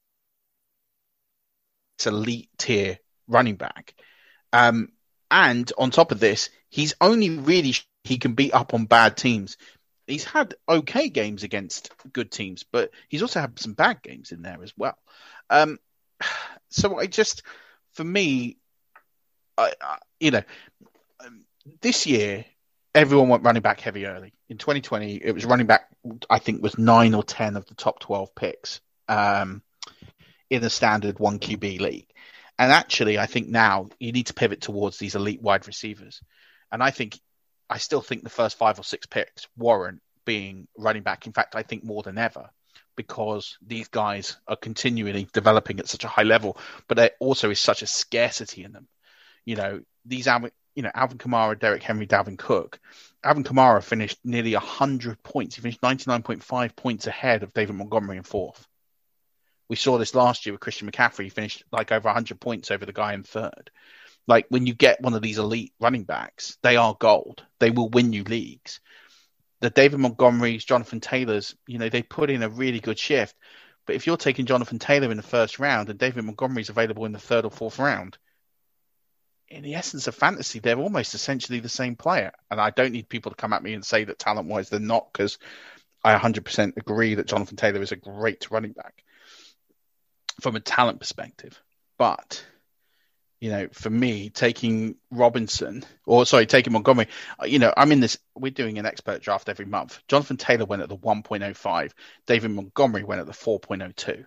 this elite tier running back. Um, and on top of this, he's only really he can beat up on bad teams. He's had okay games against good teams, but he's also had some bad games in there as well. Um, so I just, for me, I, I, you know, um, this year, everyone went running back heavy early. In twenty twenty, it was running back, I think, was nine or ten of the top twelve picks um, in a standard one Q B league. And actually, I think now you need to pivot towards these elite wide receivers. And I think, I still think the first five or six picks warrant being running back. In fact, I think more than ever, because these guys are continually developing at such a high level, but there also is such a scarcity in them. You know, these, you know, Alvin Kamara, Derrick Henry, Dalvin Cook. Alvin Kamara finished nearly one hundred points. He finished ninety-nine point five points ahead of David Montgomery in fourth. We saw this last year with Christian McCaffrey. He finished like over one hundred points over the guy in third. Like, when you get one of these elite running backs, they are gold. They will win you leagues. The David Montgomerys, Jonathan Taylors, you know, they put in a really good shift. But if you're taking Jonathan Taylor in the first round and David Montgomery's available in the third or fourth round, in the essence of fantasy, they're almost essentially the same player. And I don't need people to come at me and say that talent-wise they're not, because I one hundred percent agree that Jonathan Taylor is a great running back from a talent perspective. But, you know, for me, taking Robinson, or sorry, taking Montgomery, you know, I'm in this, we're doing an expert draft every month. Jonathan Taylor went at the one point oh five. David Montgomery went at the four point oh two.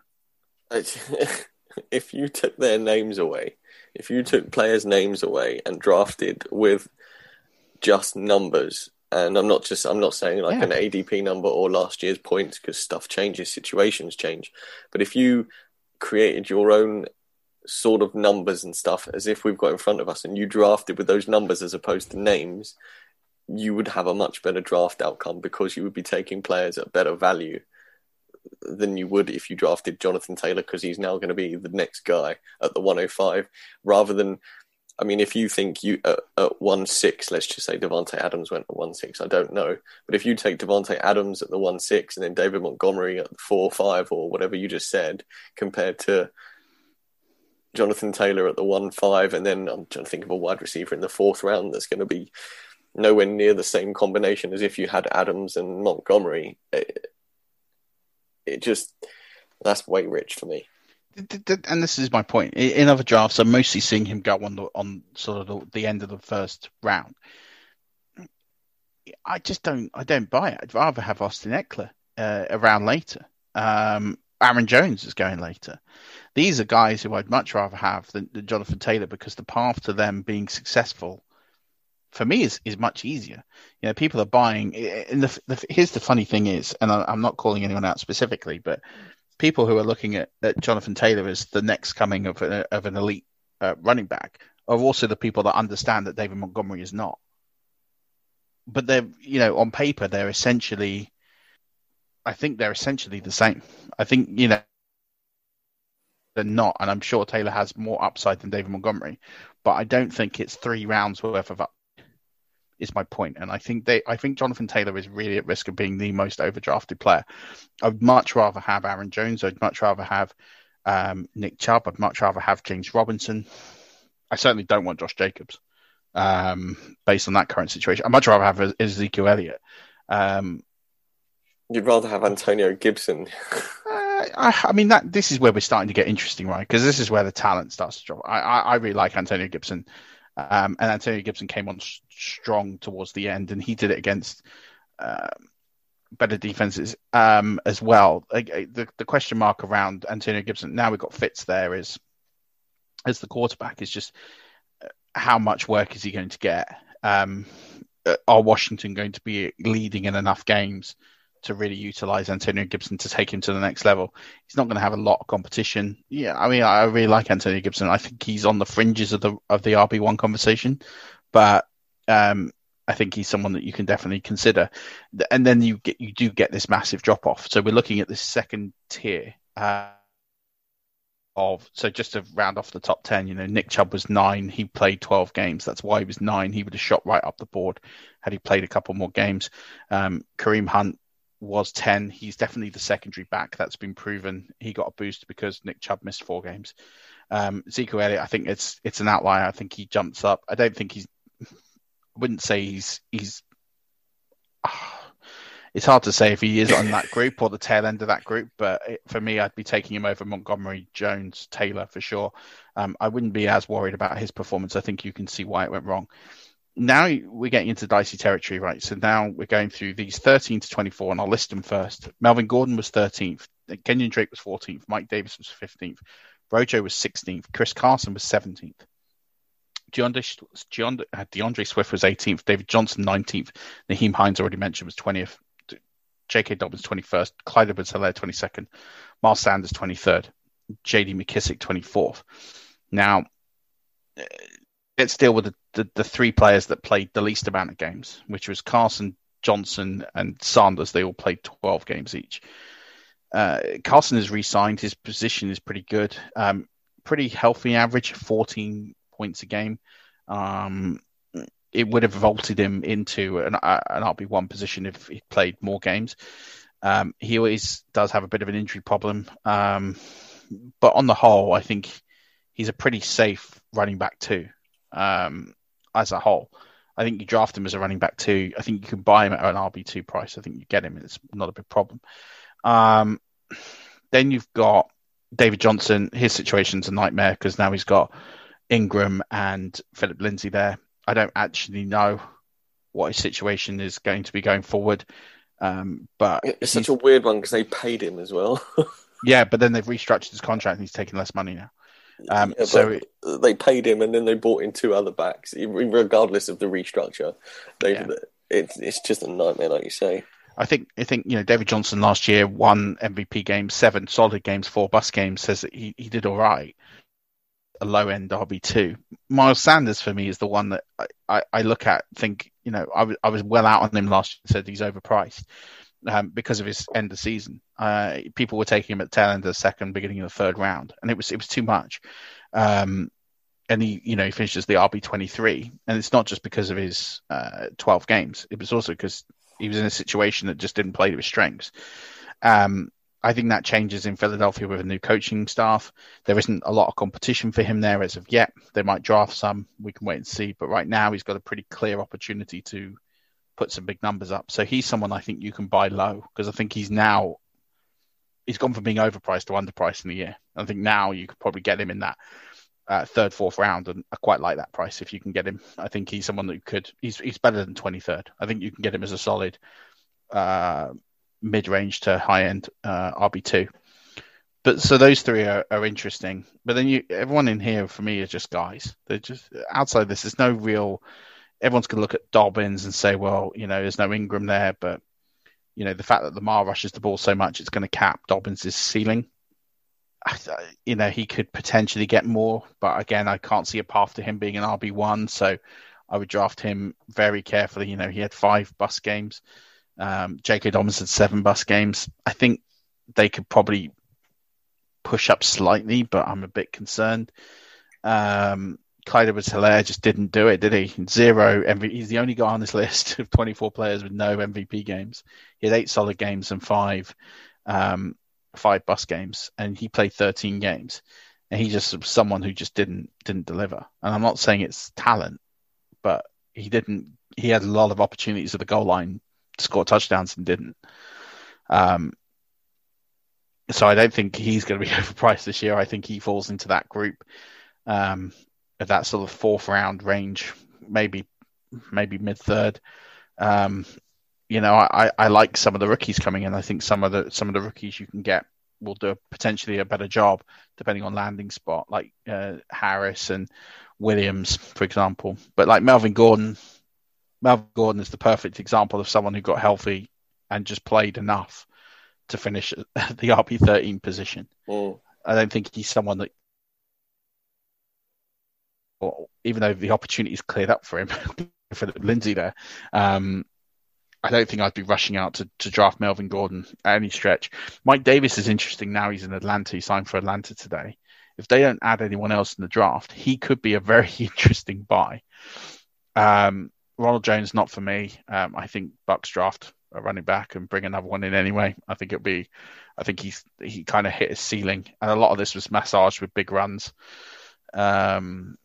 If you took their names away, if you took players' names away and drafted with just numbers, and I'm not just, I'm not saying like yeah. an A D P number or last year's points, because stuff changes, situations change. But if you created your own sort of numbers and stuff as if we've got in front of us, and you drafted with those numbers as opposed to names, you would have a much better draft outcome, because you would be taking players at better value than you would if you drafted Jonathan Taylor, because he's now going to be the next guy at the one oh five, rather than, I mean, if you think you at, at one six, let's just say Devontae Adams went at one six, I don't know, but if you take Devontae Adams at the one six and then David Montgomery at the four five or whatever you just said, compared to Jonathan Taylor at the one five, and then I'm trying to think of a wide receiver in the fourth round that's going to be nowhere near the same combination as if you had Adams and Montgomery. It, it just, that's way rich for me. And this is my point. In other drafts, I'm mostly seeing him go on the, on sort of the, the end of the first round. I just don't, I don't buy it. I'd rather have Austin Eckler uh, around later. Um, Aaron Jones is going later. These are guys who I'd much rather have than, than Jonathan Taylor, because the path to them being successful for me is, is much easier. You know, people are buying. And the, the, here's the funny thing is, and I, I'm not calling anyone out specifically, but people who are looking at, at Jonathan Taylor as the next coming of, a, of an elite uh, running back are also the people that understand that David Montgomery is not. But they're, you know, on paper, they're essentially, I think they're essentially the same. I think, you know, they're not, and I'm sure Taylor has more upside than David Montgomery, but I don't think it's three rounds worth of up. Is my point, and I think they, I think Jonathan Taylor is really at risk of being the most overdrafted player. I'd much rather have Aaron Jones. I'd much rather have um, Nick Chubb. I'd much rather have James Robinson. I certainly don't want Josh Jacobs, um, based on that current situation. I'd much rather have Ezekiel Elliott. Um, You'd rather have Antonio Gibson. uh, I, I mean, that this is where we're starting to get interesting, right? Because this is where the talent starts to drop. I, I, I really like Antonio Gibson. Um, and Antonio Gibson came on sh- strong towards the end, and he did it against um, better defenses um, as well. The, the question mark around Antonio Gibson, now we've got Fitz there is, as the quarterback, is just how much work is he going to get? Um, are Washington going to be leading in enough games to really utilize Antonio Gibson to take him to the next level? He's not going to have a lot of competition. Yeah, I mean, I really like Antonio Gibson. I think he's on the fringes of the of the R B one conversation, but um, I think he's someone that you can definitely consider. And then you get you do get this massive drop off. So we're looking at this second tier uh, of so just to round off the top ten. You know, Nick Chubb was nine. He played twelve games. That's why he was nine. He would have shot right up the board had he played a couple more games. Um, Kareem Hunt was ten. He's definitely the secondary back. That's been proven. He got a boost because Nick Chubb missed four games. Um, Zeke Elliott, I think it's it's an outlier. I think he jumps up. I don't think he's. I wouldn't say he's he's. Uh, it's hard to say if he is on that group or the tail end of that group. But it, for me, I'd be taking him over Montgomery, Jones, Taylor for sure. Um, I wouldn't be as worried about his performance. I think you can see why it went wrong. Now we're getting into dicey territory, right? So now we're going through these thirteen to twenty-four, and I'll list them first. Melvin Gordon was thirteenth. Kenyon Drake was fourteenth. Mike Davis was fifteenth. Rojo was sixteenth. Chris Carson was seventeenth. DeAndre, DeAndre, DeAndre Swift was eighteenth. David Johnson, nineteenth. Naheem Hines, already mentioned, was twentieth. J K. Dobbins, twenty-first. Clyde Edwards-Helaire, twenty-second. Miles Sanders, twenty-third. J D McKissick, twenty-fourth. Now, let's deal with the, the, the three players that played the least amount of games, which was Carson, Johnson, and Sanders. They all played twelve games each. Uh, Carson is re-signed. His position is pretty good. Um, pretty healthy average, fourteen points a game. Um, it would have vaulted him into an, an R B one position if he played more games. Um, he always does have a bit of an injury problem. Um, but on the whole, I think he's a pretty safe running back too. Um, as a whole, I think you draft him as a running back too. I think you can buy him at an R B two price. I think you get him. It's not a big problem. Um, then you've got David Johnson. His situation's a nightmare because now he's got Ingram and Philip Lindsay there. I don't actually know what his situation is going to be going forward. Um, but it's such a weird one because they paid him as well. Yeah, but then they've restructured his contract and he's taking less money now. Um, yeah, so they paid him and then they brought in two other backs, regardless of the restructure. They, yeah. it's it's just a nightmare, like you say. I think I think you know David Johnson last year won M V P games, seven solid games, four bust games. Says that he, he did all right. A low end R B two. Miles Sanders for me is the one that I, I, I look at. Think you know I was I was well out on him last year. Said he's overpriced um, because of his end of season. Uh, people were taking him at the tail end of the second, beginning of the third round, and it was it was too much. Um, and he you know he finishes the R B twenty-three, and it's not just because of his uh, twelve games. It was also because he was in a situation that just didn't play to his strengths. Um, I think that changes in Philadelphia with a new coaching staff. There isn't a lot of competition for him there as of yet. They might draft some. We can wait and see. But right now, he's got a pretty clear opportunity to put some big numbers up. So he's someone I think you can buy low because I think he's now he's gone from being overpriced to underpriced in the year. I think now you could probably get him in that uh, third, fourth round, and I quite like that price if you can get him. I think he's someone that could. He's he's better than twenty-third. I think you can get him as a solid. Uh, mid-range to high-end uh, R B two. But so those three are, are interesting. But then you, everyone in here for me are just guys. They're just outside this. There's no real. Everyone's going to look at Dobbins and say, well, you know, there's no Ingram there, but you know, the fact that Lamar rushes the ball so much, it's going to cap Dobbins' ceiling. I, you know, he could potentially get more, but again, I can't see a path to him being an R B one. So I would draft him very carefully. You know, he had five bust games. Um, J K. Dobbins had seven bust games. I think they could probably push up slightly, but I'm a bit concerned. Um, Clyde Edwards-Helaire just didn't do it, did he? Zero M V P. He's the only guy on this list of twenty-four players with no M V P games. He had eight solid games and five, um, five bust games, and he played thirteen games. And he just was someone who just didn't didn't deliver. And I'm not saying it's talent, but he didn't. He had a lot of opportunities at the goal line to score touchdowns and didn't. Um, so I don't think he's going to be overpriced this year. I think he falls into that group, um, at that sort of fourth round range, maybe maybe mid third. Um, you know, I, I like some of the rookies coming in. I think some of the some of the rookies you can get will do potentially a better job depending on landing spot, like uh, Harris and Williams, for example. But like Melvin Gordon, Melvin Gordon is the perfect example of someone who got healthy and just played enough to finish at the R B thirteen position. Mm. I don't think he's someone that, well, even though the opportunity's cleared up for him, for Lindsay there, um, I don't think I'd be rushing out to, to draft Melvin Gordon at any stretch. Mike Davis is interesting now. He's in Atlanta. He signed for Atlanta today. If they don't add anyone else in the draft, he could be a very interesting buy. Um, Ronald Jones, not for me. Um, I think Bucks draft a running back and bring another one in anyway. I think it'll be, I think he's, he kind of hit his ceiling. And a lot of this was massaged with big runs. Um,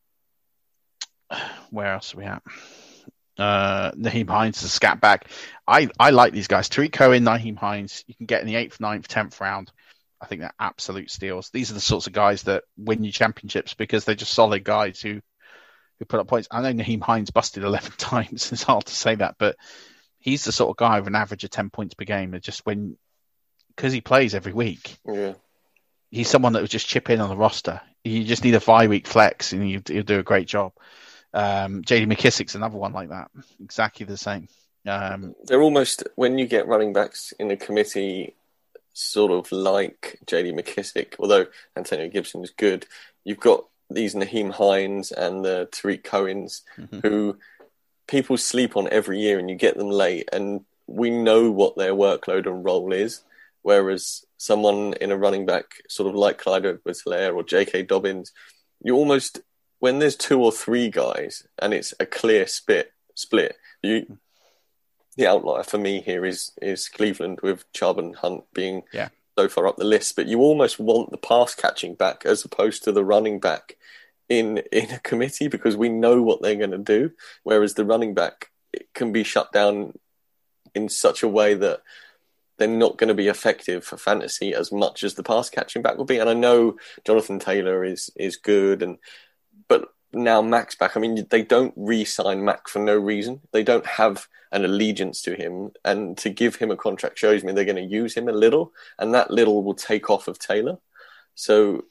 where else are we at? Uh, Nyheim Hines, the scat back. I, I like these guys. Tariq Cohen, Nyheim Hines, you can get in the eighth, ninth, tenth round. I think they're absolute steals. These are the sorts of guys that win you championships because they're just solid guys who, who put up points. I know Nyheim Hines busted eleven times. It's hard to say that, but he's the sort of guy with an average of ten points per game. That just when, because he plays every week. Yeah. He's someone that would just chip in on the roster. You just need a five week flex and you, you'll do a great job. Um, J D McKissick's another one like that. Exactly the same. Um, They're almost, when you get running backs in a committee sort of like J D McKissick, although Antonio Gibson is good, you've got these Nyheim Hines and the Tariq Cohens mm-hmm. who people sleep on every year and you get them late and we know what their workload and role is. Whereas someone in a running back sort of like Clyde Edwards-Helaire or J K. Dobbins, you almost... when there's two or three guys and it's a clear split, split, you, the outlier for me here is is Cleveland with Chubb and Hunt being yeah. so far up the list. But you almost want the pass catching back as opposed to the running back in in a committee because we know what they're going to do. Whereas the running back it can be shut down in such a way that they're not going to be effective for fantasy as much as the pass catching back will be. And I know Jonathan Taylor is is good and. But now Mac's back. I mean, they don't re-sign Mac for no reason. They don't have an allegiance to him. And to give him a contract shows me they're going to use him a little. And that little will take off of Taylor. So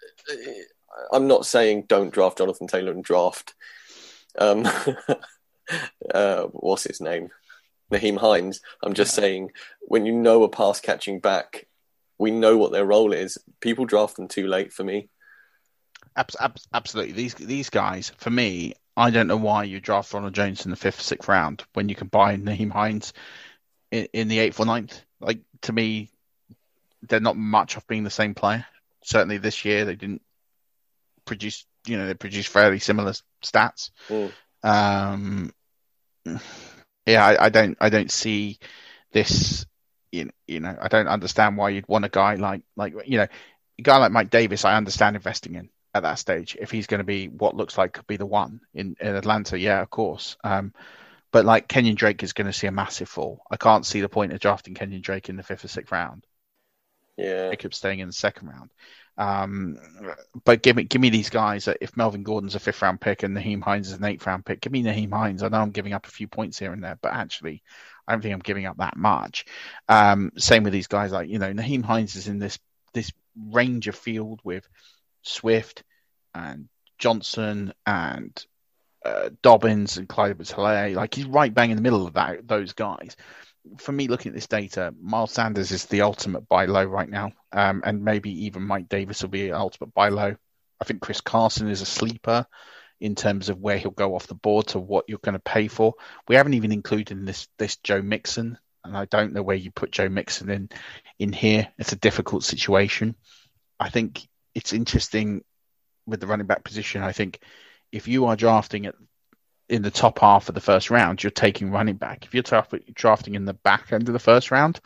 I'm not saying don't draft Jonathan Taylor and draft... Um, uh, what's his name? Nyheim Hines. I'm just saying when you know a pass-catching back, we know what their role is. People draft them too late for me. Absolutely. These these guys, for me, I don't know why you draft Ronald Jones in the fifth, sixth round when you can buy Nyheim Hines in, in the eighth or ninth. Like, to me, they're not much off being the same player. Certainly this year, they didn't produce, you know, they produced fairly similar stats. Mm. Um, yeah, I, I don't, I don't see this, you, you know, I don't understand why you'd want a guy like, like, you know, a guy like Mike Davis, I understand investing in. At that stage, if he's going to be what looks like could be the one in, in Atlanta, yeah, of course. Um, but like Kenyon Drake is going to see a massive fall. I can't see the point of drafting Kenyon Drake in the fifth or sixth round. Yeah, Jacob staying in the second round. Um, but give me give me these guys. That if Melvin Gordon's a fifth round pick and Nyheim Hines is an eighth round pick, give me Nyheim Hines. I know I'm giving up a few points here and there, but actually, I don't think I'm giving up that much. Um, same with these guys. Like you know, Nyheim Hines is in this this range of field with Swift and Johnson and uh, Dobbins and Clyde Edwards-Helaire. Like he's right bang in the middle of that those guys. For me, looking at this data, Miles Sanders is the ultimate buy low right now, um, and maybe even Mike Davis will be an ultimate buy low. I think Chris Carson is a sleeper in terms of where he'll go off the board to what you're going to pay for. We haven't even included in this this Joe Mixon, and I don't know where you put Joe Mixon in in here. It's a difficult situation. I think it's interesting with the running back position. I think if you are drafting it in the top half of the first round, you're taking running back. If you're drafting in the back end of the first round,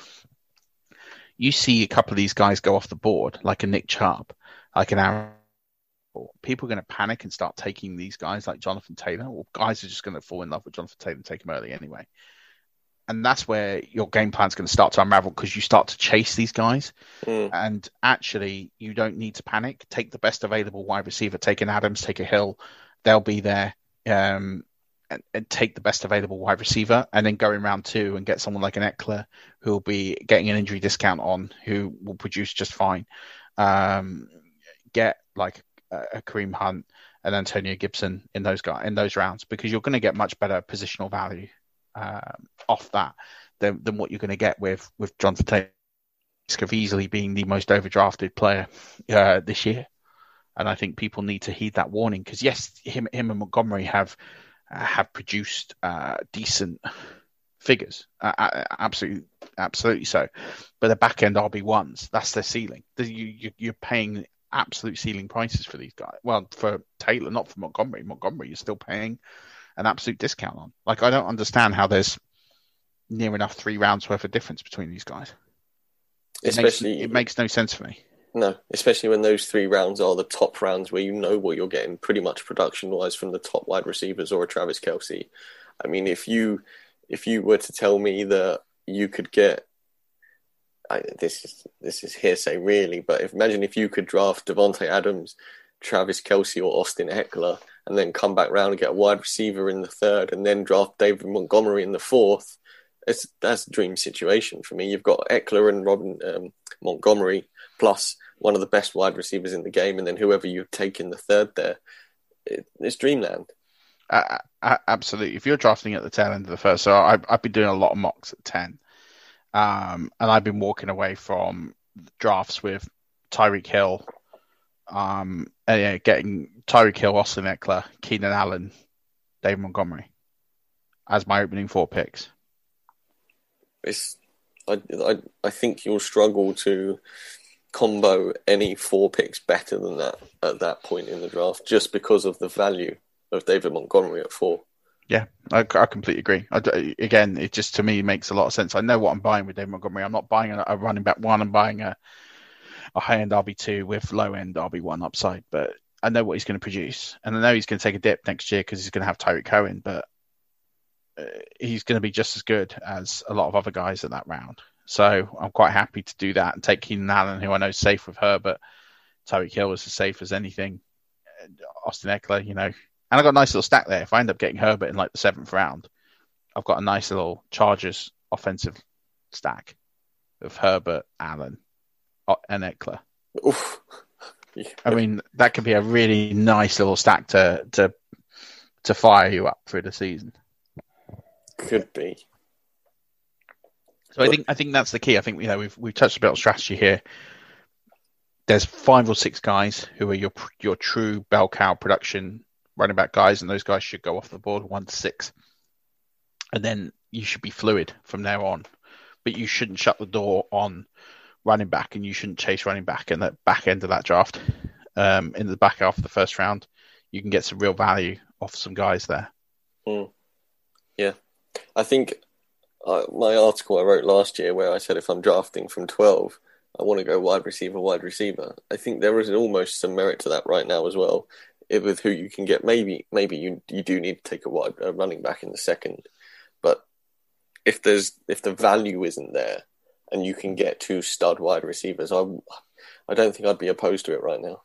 you see a couple of these guys go off the board, like a Nick Chubb, like an Aaron. People are going to panic and start taking these guys like Jonathan Taylor, or guys are just going to fall in love with Jonathan Taylor and take him early anyway. And that's where your game plan is going to start to unravel because you start to chase these guys. Mm. And actually, you don't need to panic. Take the best available wide receiver. Take an Adams, take a Hill. They'll be there. Um, and, and take the best available wide receiver, and then go in round two and get someone like an Eckler who will be getting an injury discount on, who will produce just fine. Um, get like a, a Kareem Hunt and Antonio Gibson in those guys in those rounds, because you're going to get much better positional value um, off that than, than what you're going to get with with Jonathan Taylor of easily being the most overdrafted player uh, this year. And I think people need to heed that warning, because yes, him him and Montgomery have uh, have produced uh, decent figures, uh, absolutely absolutely so. But the back end R B ones, that's their ceiling. You, you you're paying absolute ceiling prices for these guys. Well, for Taylor, not for Montgomery. Montgomery, you're still paying an absolute discount on. Like, I don't understand how there's near enough three rounds worth of difference between these guys. It especially, makes, it makes no sense for me. No, especially when those three rounds are the top rounds where you know what you're getting pretty much production-wise from the top wide receivers or a Travis Kelce. I mean, if you if you were to tell me that you could get, I, this is this is hearsay really, but if, imagine if you could draft Devontae Adams, Travis Kelce, or Austin Eckler, and then come back round and get a wide receiver in the third, and then draft David Montgomery in the fourth. It's, that's a dream situation for me. You've got Eckler and Robin um, Montgomery plus one of the best wide receivers in the game, and then whoever you take in the third there, it, it's dreamland. Uh, absolutely. If you're drafting at the tail end of the first, so I've, I've been doing a lot of mocks at ten, um, and I've been walking away from drafts with Tyreek Hill, um, and, yeah, getting Tyreek Hill, Austin Eckler, Keenan Allen, David Montgomery as my opening four picks. It's, I, I, I think you'll struggle to combo any four picks better than that at that point in the draft, just because of the value of David Montgomery at four. Yeah, I, I completely agree. I, again, it just, to me, makes a lot of sense. I know what I'm buying with David Montgomery. I'm not buying a, a running back one. I'm buying a, a high-end R B two with low-end R B one upside, but I know what he's going to produce. And I know he's going to take a dip next year because he's going to have Tyreek Cohen, but uh, he's going to be just as good as a lot of other guys in that round. So I'm quite happy to do that and take Keenan Allen, who I know is safe with Herbert. Tyreek Hill is as safe as anything. Austin Eckler, you know. And I got a nice little stack there. If I end up getting Herbert in like the seventh round, I've got a nice little Chargers offensive stack of Herbert, Allen, and Eckler. Oof. Yeah. I mean, that could be a really nice little stack to to to fire you up through the season. Could be. So I think I think that's the key. I think, you know, we've we've touched a bit on strategy here. There's five or six guys who are your your true bell cow production running back guys, and those guys should go off the board one to six. And then you should be fluid from there on. But you shouldn't shut the door on running back, and you shouldn't chase running back in the back end of that draft. Um, in the back half of the first round, you can get some real value off some guys there. Mm. Yeah. I think uh, my article I wrote last year where I said if I'm drafting from twelve, I want to go wide receiver, wide receiver. I think there is almost some merit to that right now as well. With who you can get, maybe maybe you you do need to take a wide a running back in the second, but if there's if the value isn't there and you can get two stud wide receivers, I I don't think I'd be opposed to it right now.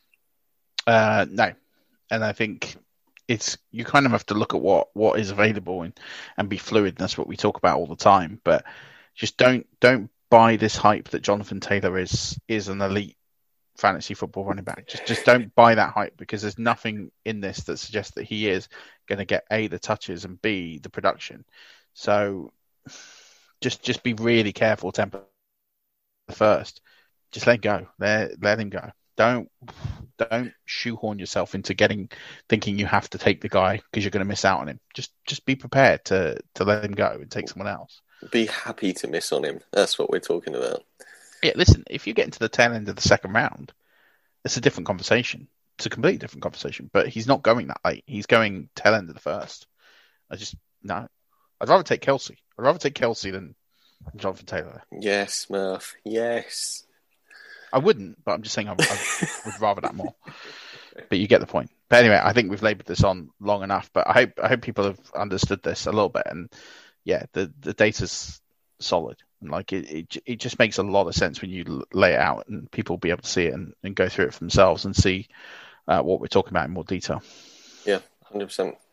Uh, no, and I think it's you kind of have to look at what, what is available and, and be fluid. And that's what we talk about all the time. But just don't don't buy this hype that Jonathan Taylor is is an elite fantasy football running back. Just just don't buy that hype, because there's nothing in this that suggests that he is going to get A, the touches, and B, the production. So just just be really careful. Temper first. Just let go. Let let him go. Don't don't shoehorn yourself into getting thinking you have to take the guy because you're going to miss out on him. Just just be prepared to to let him go and take someone else. Be happy to miss on him. That's what we're talking about. Yeah, listen, if you get into the tail end of the second round, it's a different conversation. It's a completely different conversation. But he's not going that late. He's going tail end of the first. I just, no. I'd rather take Kelce. I'd rather take Kelce than Jonathan Taylor. Yes, Murph. Yes. I wouldn't, but I'm just saying I, I would rather that more. But you get the point. But anyway, I think we've laboured this on long enough. But I hope I hope people have understood this a little bit. And yeah, the, the data's solid. Like it, it, it just makes a lot of sense when you lay it out, and people will be able to see it and, and go through it for themselves and see uh, what we're talking about in more detail. Yeah, one hundred percent.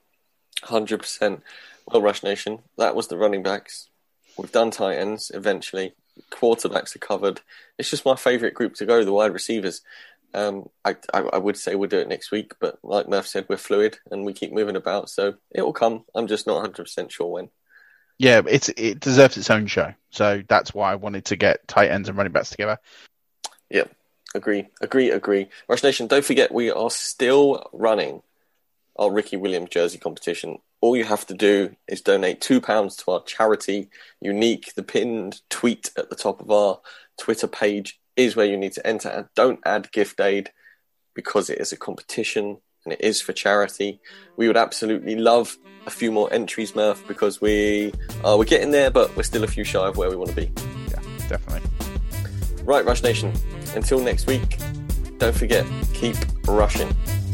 one hundred percent. Well, Rush Nation, that was the running backs. We've done tight ends eventually. Quarterbacks are covered. It's just my favourite group to go, the wide receivers. Um, I, I, I would say we'll do it next week, but like Murph said, we're fluid and we keep moving about, so it will come. I'm just not one hundred percent sure when. Yeah, it's it deserves its own show, so that's why I wanted to get tight ends and running backs together. Yep, agree, agree, agree. Rush Nation, don't forget we are still running our Ricky Williams jersey competition. All you have to do is donate two pounds to our charity. Unique, the pinned tweet at the top of our Twitter page is where you need to enter. And don't add gift aid because it is a competition and it is for charity. We would absolutely love a few more entries, Murph, because we uh, we're getting there, but we're still a few shy of where we want to be. Yeah, definitely. Right, Rush Nation. Until next week, don't forget, keep rushing.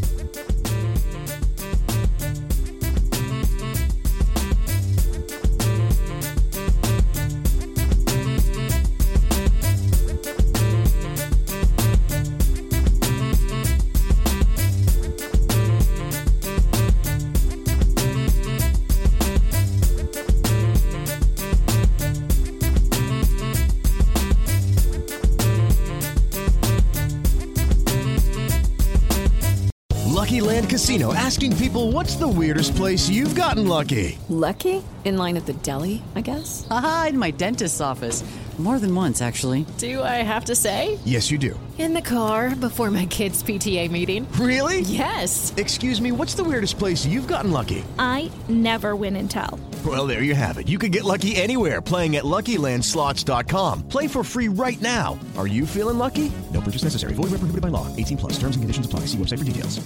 Lucky Land Casino, asking people, what's the weirdest place you've gotten lucky? Lucky? In line at the deli, I guess? Aha, in my dentist's office. More than once, actually. Do I have to say? Yes, you do. In the car before my kids' P T A meeting. Really? Yes. Excuse me, what's the weirdest place you've gotten lucky? I never win and tell. Well, there you have it. You can get lucky anywhere, playing at Lucky Land Slots dot com. Play for free right now. Are you feeling lucky? No purchase necessary. Void where prohibited by law. eighteen plus. Terms and conditions apply. See website for details.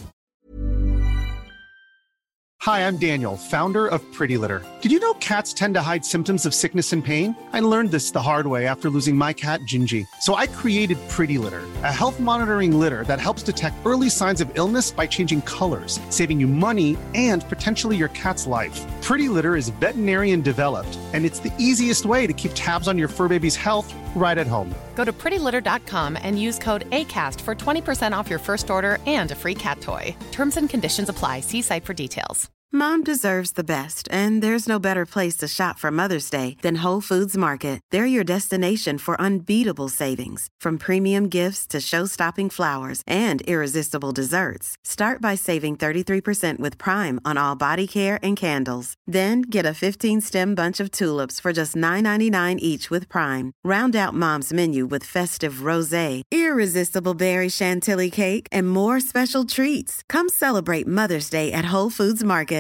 Hi, I'm Daniel, founder of Pretty Litter. Did you know cats tend to hide symptoms of sickness and pain? I learned this the hard way after losing my cat, Gingy. So I created Pretty Litter, a health monitoring litter that helps detect early signs of illness by changing colors, saving you money and potentially your cat's life. Pretty Litter is veterinarian developed, and it's the easiest way to keep tabs on your fur baby's health right at home. Go to pretty litter dot com and use code ACAST for twenty percent off your first order and a free cat toy. Terms and conditions apply. See site for details. Mom deserves the best, and there's no better place to shop for Mother's Day than Whole Foods Market. They're your destination for unbeatable savings, from premium gifts to show-stopping flowers and irresistible desserts. Start by saving thirty-three percent with Prime on all body care and candles. Then get a fifteen-stem bunch of tulips for just nine ninety-nine each with Prime. Round out Mom's menu with festive rosé, irresistible berry chantilly cake, and more special treats. Come celebrate Mother's Day at Whole Foods Market.